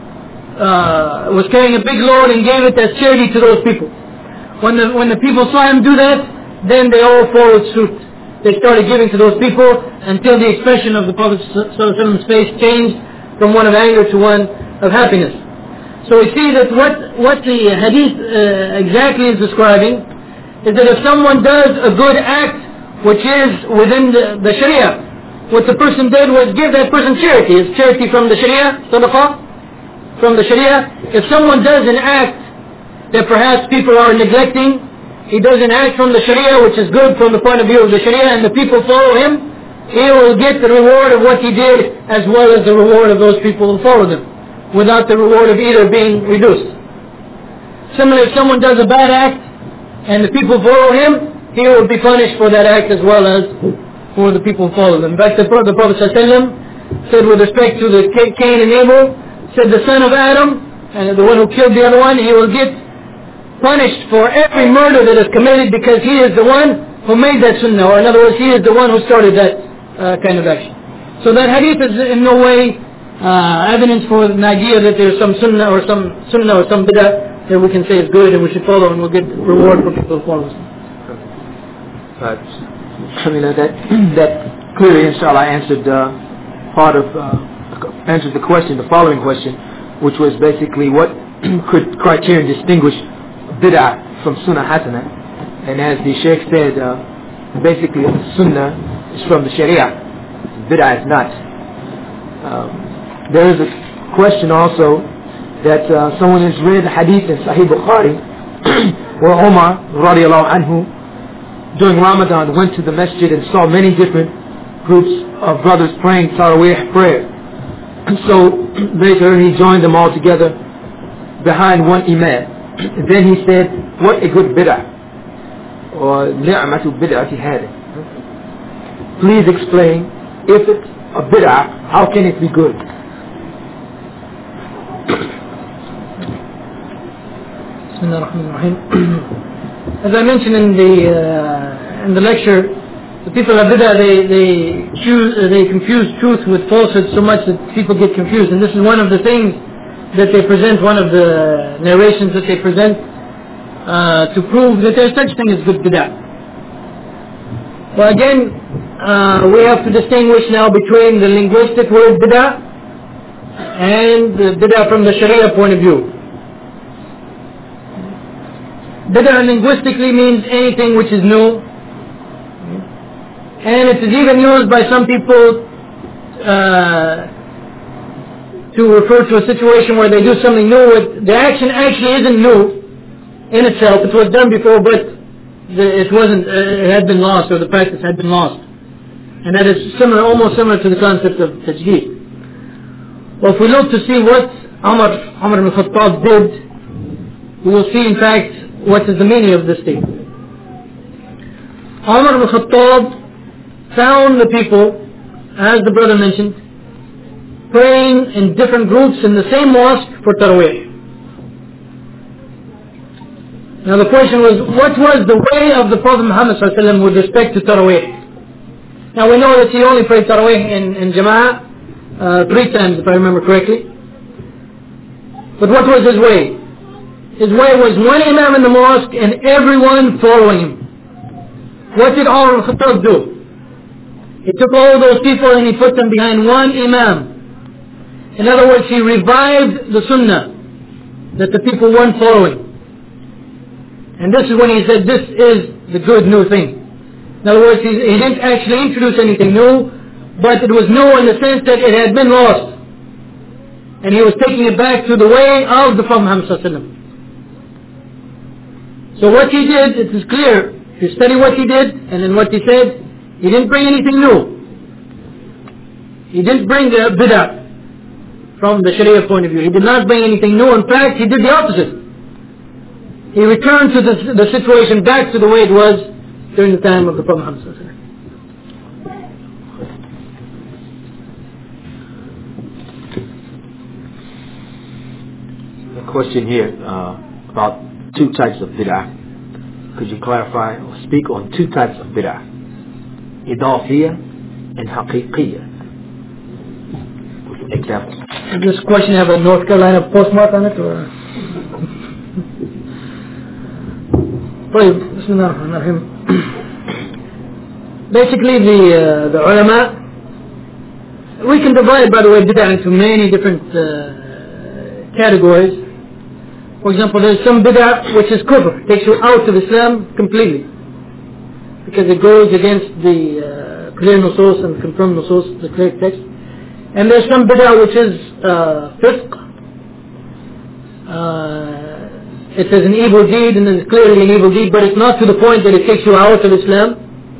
uh, was carrying a big load and gave it as charity to those people. When the, when the people saw him do that, then they all followed suit. They started giving to those people until the expression of the Prophet's face changed from one of anger to one of happiness. So we see that what, what the hadith uh, exactly is describing is that if someone does a good act which is within the, the Sharia, what the person did was give that person charity. It's charity from the Sharia, sadaqah, from the Sharia. If someone does an act that perhaps people are neglecting, he does an act from the Sharia which is good from the point of view of the Sharia, and the people follow him, he will get the reward of what he did as well as the reward of those people who followed him, without the reward of either being reduced. Similarly, if someone does a bad act and the people follow him, he will be punished for that act as well as for the people who follow him. In fact, the Prophet ﷺ said with respect to the Cain and Abel, said the son of Adam, and the one who killed the other one, he will get punished for every murder that is committed because he is the one who made that sunnah, or in other words, he is the one who started that uh, kind of action. So that hadith is in no way uh, evidence for an idea that there's some sunnah or some sunnah or some bid'ah that we can say is good and we should follow and we'll get reward for people who follow us. Right. I mean, uh, that that clearly, inshallah, answered uh, part of uh, answered the question, the following question, which was basically what could criterion distinguish bid'ah from sunnah hasana. And as the Shaykh said, uh, basically sunnah is from the Sharia, bid'ah is not. Um, there is a question also that uh, someone has read the hadith in Sahih Bukhari where Umar radiallahu anhu during Ramadan went to the masjid and saw many different groups of brothers praying Taraweeh prayer. And so later he joined them all together behind one imam. Then he said, what a good bid'ah, or ni'matu bid'ati hada. Please explain, if it's a bid'ah, how can it be good? As I mentioned in the uh, in the lecture, the people of bid'ah, they they choose uh, they confuse truth with falsehood so much that people get confused, and this is one of the things that they present, one of the narrations that they present uh, to prove that there's such thing as good bid'ah. Well, again, uh, we have to distinguish now between the linguistic word bid'ah and the bid'ah from the Sharia point of view. Bid'ah linguistically means anything which is new, and it is even used by some people uh, to refer to a situation where they do something new. The action actually isn't new in itself. It was done before, but it wasn't. Uh, it had been lost, or the practice had been lost, and that is similar, almost similar to the concept of tajdeed. Well, if we look to see what Umar Umar ibn Khattab did, we will see, in fact, what is the meaning of this statement. Umar ibn Khattab found the people, as the brother mentioned, praying in different groups in the same mosque for Taraweeh. Now the question was, what was the way of the Prophet Muhammad sallallahu alaihi wasallam with respect to Taraweeh? Now we know that he only prayed Taraweeh in, in Jama'ah uh, three times, if I remember correctly. But what was his way? His way was one imam in the mosque and everyone following him. What did Umar ibn Khattab do? He took all those people and he put them behind one imam. In other words, he revived the sunnah that the people weren't following. And this is when he said, this is the good new thing. In other words, he, he didn't actually introduce anything new, but it was new in the sense that it had been lost. And he was taking it back to the way of the Prophet Muhammad sallallahu alaihi wasallam. So what he did, it is clear. If you study what he did and then what he said, he didn't bring anything new. He didn't bring the bid'ah from the Sharia point of view. He did not bring anything new. In fact, he did the opposite. He returned to the, the situation back to the way it was during the time of the Prophet Muhammad sallallahu alaihi wasallam. A question here uh, about two types of bid'ah. Could you clarify or speak on two types of bid'ah? Idafiyah and haqiqiyah. Example. Does this question have a North Carolina postmark on it, or? Basically, the uh, the ulama, we can divide, by the way, bid'ah into many different uh, categories. For example, there's some bid'ah which is kufr, takes you out of Islam completely, because it goes against the uh, clear nusus and confirmed nusus, the clear text. And there's some bid'ah which is uh, fisq. Uh, it is an evil deed, and it's clearly an evil deed, but it's not to the point that it takes you out of Islam.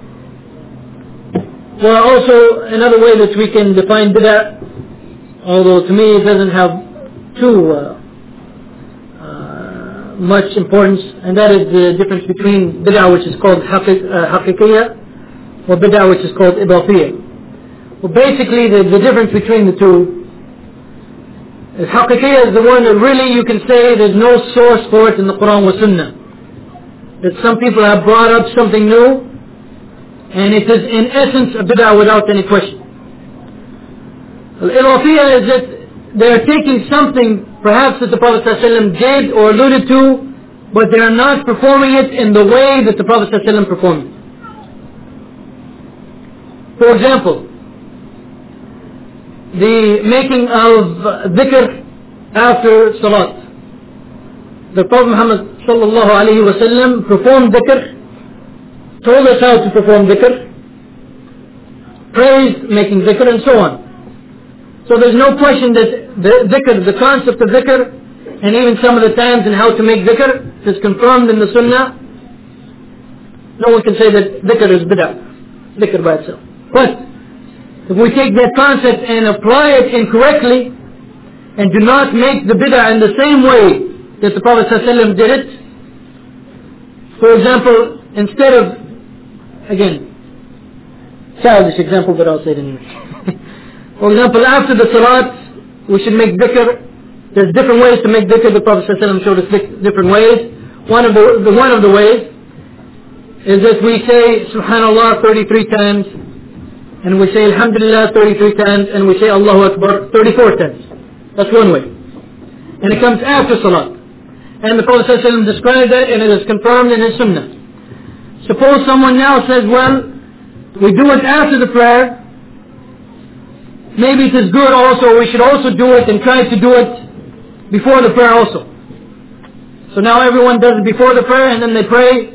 There are also another way that we can define bid'ah, although to me it doesn't have too uh, uh, much importance, and that is the difference between bid'ah which is called haqiqiyah or bid'ah which is called idafiyah. Well, basically the, the difference between the two is haqiqiyah is the one that really you can say there's no source for it in the Quran or Sunnah. That some people have brought up something new, and it is in essence a bid'ah without any question. Al-Idafiyah is that they are taking something perhaps that the Prophet ﷺ did or alluded to, but they are not performing it in the way that the Prophet ﷺ performed it. For example, the making of dhikr after salat. The Prophet Muhammad sallallahu alayhi wa sallam performed dhikr, told us how to perform dhikr, praised making dhikr, and so on. So there's no question that the dhikr, the concept of dhikr, and even some of the times and how to make dhikr is confirmed in the sunnah. No one can say that dhikr is bid'ah, dhikr by itself. But if we take that concept and apply it incorrectly, and do not make the bid'ah in the same way that the Prophet ﷺ did it, for example, instead of, again, childish example, but I'll say it anyway. For example, after the salat, we should make dhikr. There's different ways to make dhikr. The Prophet ﷺ showed us different ways. One of the, the one of the ways is that we say Subhanallah thirty-three times, and we say Alhamdulillah thirty-three times, and we say Allahu Akbar thirty-four times. That's one way. And it comes after salat. And the Prophet ﷺ described that, and it is confirmed in his sunnah. Suppose someone now says, well, we do it after the prayer. Maybe it is good also, we should also do it and try to do it before the prayer also. So now everyone does it before the prayer, and then they pray,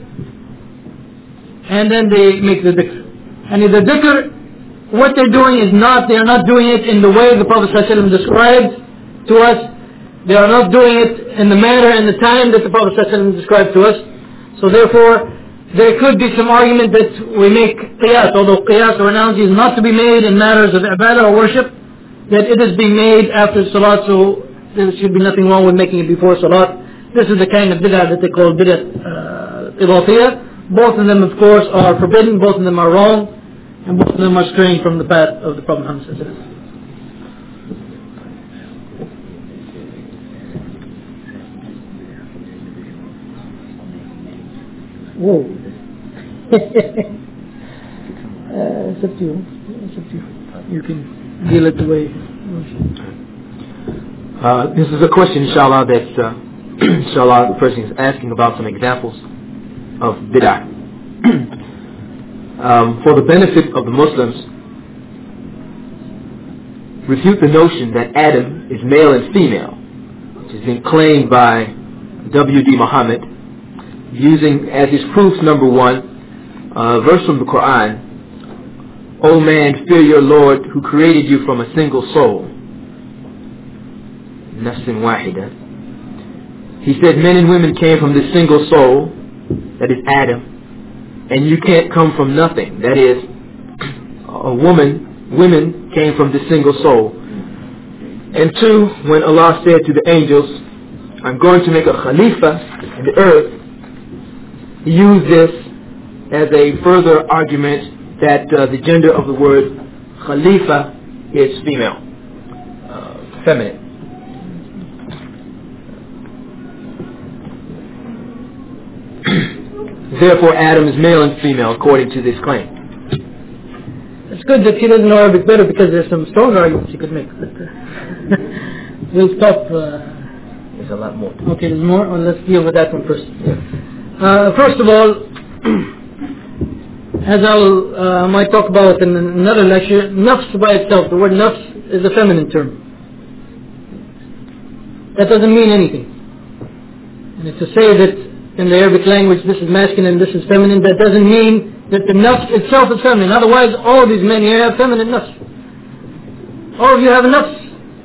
and then they make the dhikr. And the dhikr, what they're doing is not, they are not doing it in the way the Prophet ﷺ described to us. They are not doing it in the manner and the time that the Prophet ﷺ described to us. So therefore, there could be some argument that we make qiyas, although qiyas or analogy is not to be made in matters of ibadah or worship, that it is being made after salat, so there should be nothing wrong with making it before salat. This is the kind of bid'ah that they call bid'ah uh, idafiyah. Both of them, of course, are forbidden, both of them are wrong, and both of them are straying from the path of the Prophet Muhammad sallallahu alaihi wasallam. Whoa. uh, it's up to you. It's up to you. You can deal it the way. Uh, this is a question, inshallah, that uh, inshallah the person is asking about some examples of bid'ah. um, for the benefit of the Muslims, refute the notion that Adam is male and female, which has been claimed by W D Muhammad, using as his proofs, number one, a verse from the Quran, O man, fear your Lord who created you from a single soul. Nafsin wahida. He said men and women came from this single soul, that is Adam, and you can't come from nothing. That is, a woman, women came from this single soul. And two, when Allah said to the angels, I'm going to make a khalifa in the earth, he used this as a further argument that uh, the gender of the word khalifa is female, uh, feminine. Therefore, Adam is male and female according to this claim. It's good that he doesn't know Arabic better because there's some strong arguments he could make. But uh, we'll stop. Uh, there's a lot more. Okay, there's more. Well, let's deal with that one first. Uh, first of all, as I'll uh, might talk about in another lecture, nafs by itself, the word nafs is a feminine term. That doesn't mean anything. And to say that in the Arabic language this is masculine, this is feminine, that doesn't mean that the nafs itself is feminine. Otherwise, all these men here have feminine nafs. All of you have a nafs.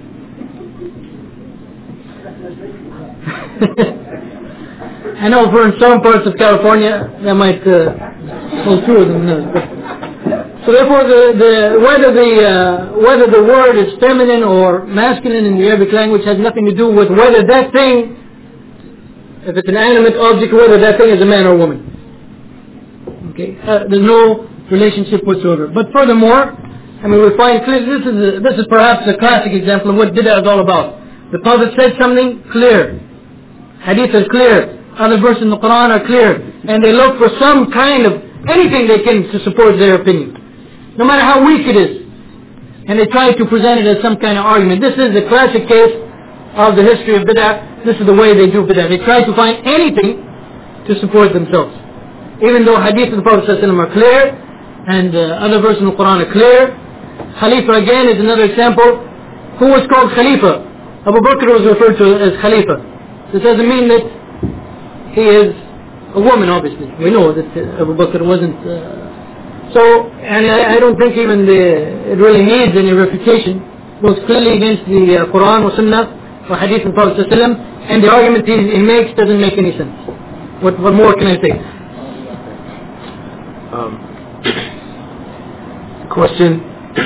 I know for in some parts of California, that might uh, hold true of them. So therefore, the, the, whether, the, uh, whether the word is feminine or masculine in the Arabic language has nothing to do with whether that thing, if it's an animate object, whether that thing is a man or a woman. Okay, uh, there's no relationship whatsoever. But furthermore, I mean, we find clear, this is a, this is perhaps a classic example of what bid'ah is all about. The Prophet said something clear. Hadith is clear. Other verses in the Quran are clear. And they look for some kind of anything they can to support their opinion, no matter how weak it is. And they try to present it as some kind of argument. This is the classic case of the history of bid'ah. This is the way they do bid'ah. They try to find anything to support themselves. Even though hadith of the Prophet ﷺ are clear, and uh, other verses in the Quran are clear. Khalifa again is another example. Who was called Khalifa? Abu Bakr was referred to as Khalifa. This doesn't mean that he is a woman, obviously. We know that uh, Abu Bakr wasn't. Uh, so, and I, I don't think even the, it really needs any refutation. It goes clearly against the uh, Quran or Sunnah or hadith of the Prophet ﷺ, and the argument he, he makes doesn't make any sense. What, what more can I say? Um, question.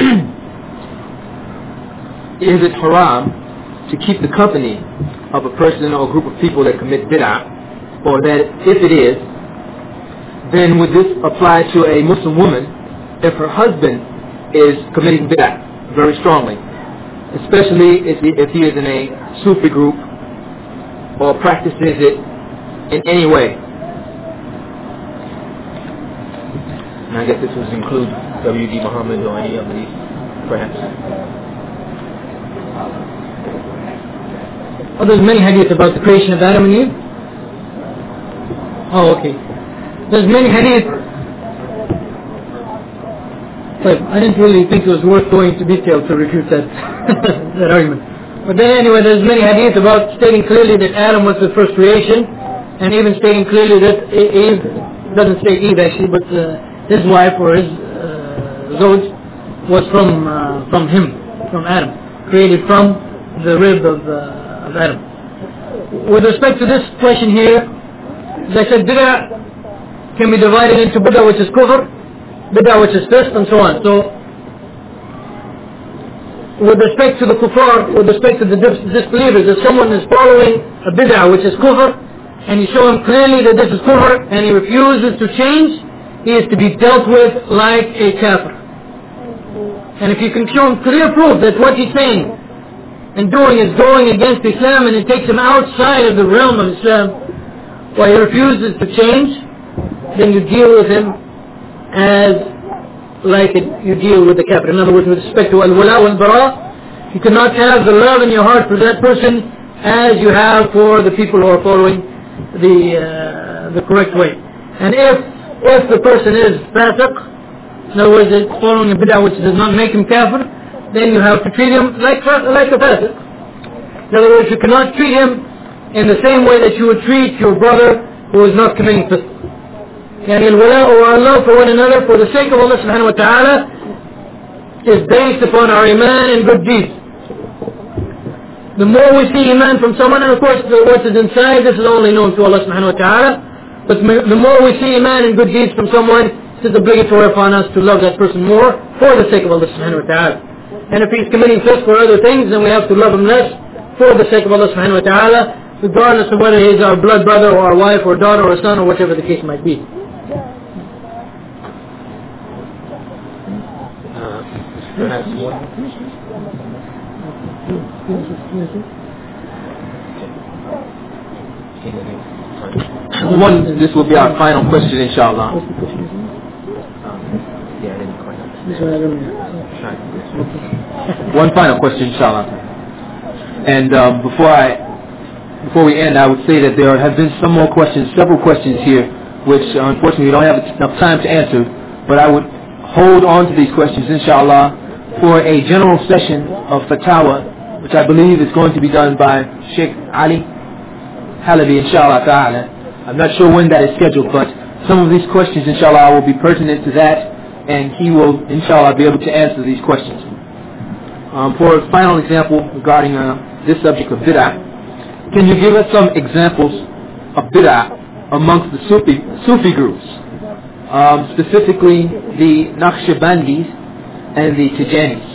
Is it haram to keep the company of a person or a group of people that commit bid'ah? Or that if it is, then would this apply to a Muslim woman if her husband is committing bid'ah very strongly? Especially if he, if he is in a Sufi group or practices it in any way. And I guess this would include W D Muhammad or any of these, perhaps. Oh, there's many hadith about the creation of Adam and Eve. Oh, okay. There's many hadith. But I didn't really think it was worth going into detail to refute that, that argument. But then anyway, there's many hadith about stating clearly that Adam was the first creation, and even stating clearly that Eve, doesn't say Eve actually, but uh, his wife or his uh, Zoj was from uh, from him, from Adam, created from the rib of, uh, of Adam. With respect to this question here, as I said, bid'ah can be divided into bid'ah which is kufr, bid'ah which is fisq, and so on. So, with respect to the kuffar, with respect to the dis- disbelievers, if someone is following a bid'ah which is kufr, and you show him clearly that this is kufr, and he refuses to change, he is to be dealt with like a kafir. And if you can show him clear proof that what he's saying and doing is going against Islam, and it takes him outside of the realm of Islam, while he refuses to change, then you deal with him as like it, you deal with the kafir. In other words, with respect to al-wala wal-bara, You cannot have the love in your heart for that person as you have for the people who are following the uh, the correct way. And if if the person is fasiq, in other words, it's following a bid'ah which does not make him kafir, then you have to treat him like like a fasiq. In other words, you cannot treat him in the same way that you would treat your brother who is not committing fisq. Yani al-wala or our love for one another for the sake of Allah subhanahu wa ta'ala is based upon our iman and good deeds. The more we see iman from someone, and of course the, what is inside, this is only known to Allah subhanahu wa ta'ala, but the more we see iman and good deeds from someone, it is obligatory upon us to love that person more for the sake of Allah subhanahu wa ta'ala. And if he's committing fisq or other things, then we have to love him less for the sake of Allah subhanahu wa ta'ala, regardless of whether he is our blood brother or our wife or daughter or son or whatever the case might be. One, this will be our final question, inshallah. One final question, inshallah. And um, before I, before we end, I would say that there have been some more questions, several questions here, which uh, unfortunately we don't have enough time to answer. But I would hold on to these questions, inshallah, for a general session of fatawa, which I believe is going to be done by Sheikh Ali Halabi, inshallah ta'ala. I'm not sure when that is scheduled, but some of these questions, inshallah, will be pertinent to that, and he will, inshallah, be able to answer these questions. Um, for a final example regarding uh, this subject of bid'ah, can you give us some examples of bid'ah amongst the Sufi, Sufi groups, um, specifically the Naqshbandis and the Tijanis?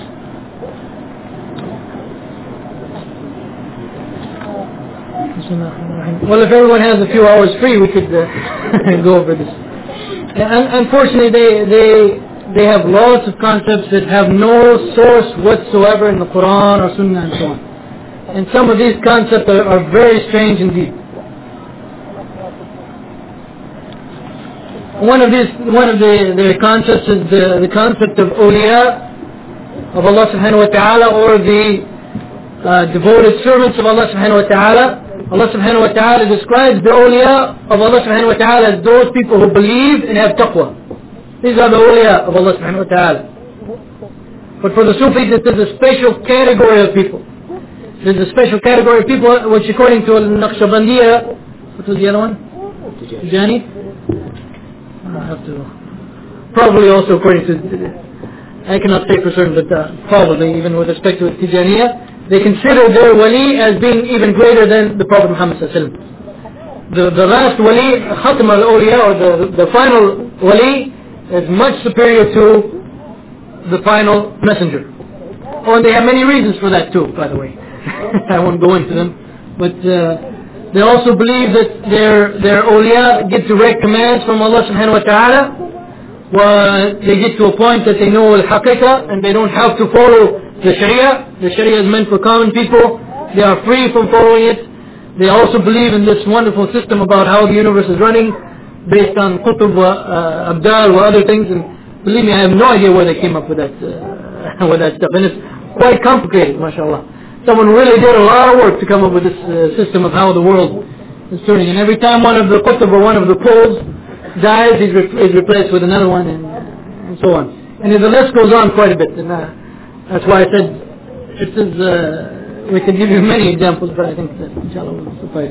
Well, if everyone has a few hours free, we could uh, go over this. And unfortunately, they they they have lots of concepts that have no source whatsoever in the Quran or Sunnah and so on. And some of these concepts are, are very strange indeed. One of these, one of the, the concepts is the, the concept of awliya of Allah subhanahu wa ta'ala, or the uh, devoted servants of Allah subhanahu wa ta'ala. Allah subhanahu wa ta'ala describes the awliya of Allah subhanahu wa ta'ala as those people who believe and have taqwa. These are the awliya of Allah subhanahu wa ta'ala. But for the Sufis, this is a special category of people. This is a special category of people which, according to Naqshbandiya, what was the other one? Tijani? I have to, probably also according to, I cannot say for certain, but uh, probably even with respect to Tijaniya, they consider their wali as being even greater than the Prophet Muhammad sallallahu alaihi wasallam. The, the last wali, Khatam al-Awliya, or the, the final wali, is much superior to the final messenger. Oh, and they have many reasons for that too, by the way. I won't go into them. But uh, they also believe that their their awliya get direct commands from Allah subhanahu wa ta'ala. Well, they get to a point that they know al-haqiqah and they don't have to follow the sharia. The sharia is meant for common people. They are free from following it. They also believe in this wonderful system about how the universe is running based on qutub wa uh, abdal or other things. And believe me, I have no idea where they came up with that, uh, with that stuff. And it's quite complicated, mashallah. Someone really did a lot of work to come up with this uh, system of how the world is turning. And every time one of the qutub or one of the poles dies, he's, re he's replaced with another one, and, uh, and so on. And the list goes on quite a bit. And uh, that's why I said it is, uh, we can give you many examples, but I think that inshallah will suffice.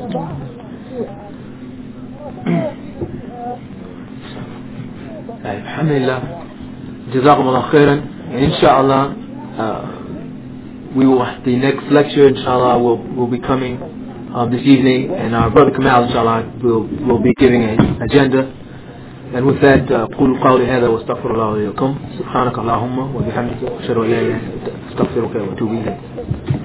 Alhamdulillah. Jazakumullah khairan. Inshallah, uh, we will, the next lecture, inshallah, will, will be coming um, this evening, and our brother Kamal, inshallah, will, will be giving an agenda. And with that, أقول قولي هذا واستغفر الله لكم. سبحانك اللهم وبحمدك أشهد أن لا إله إلا أنت أستغفرك وأتوب إليك.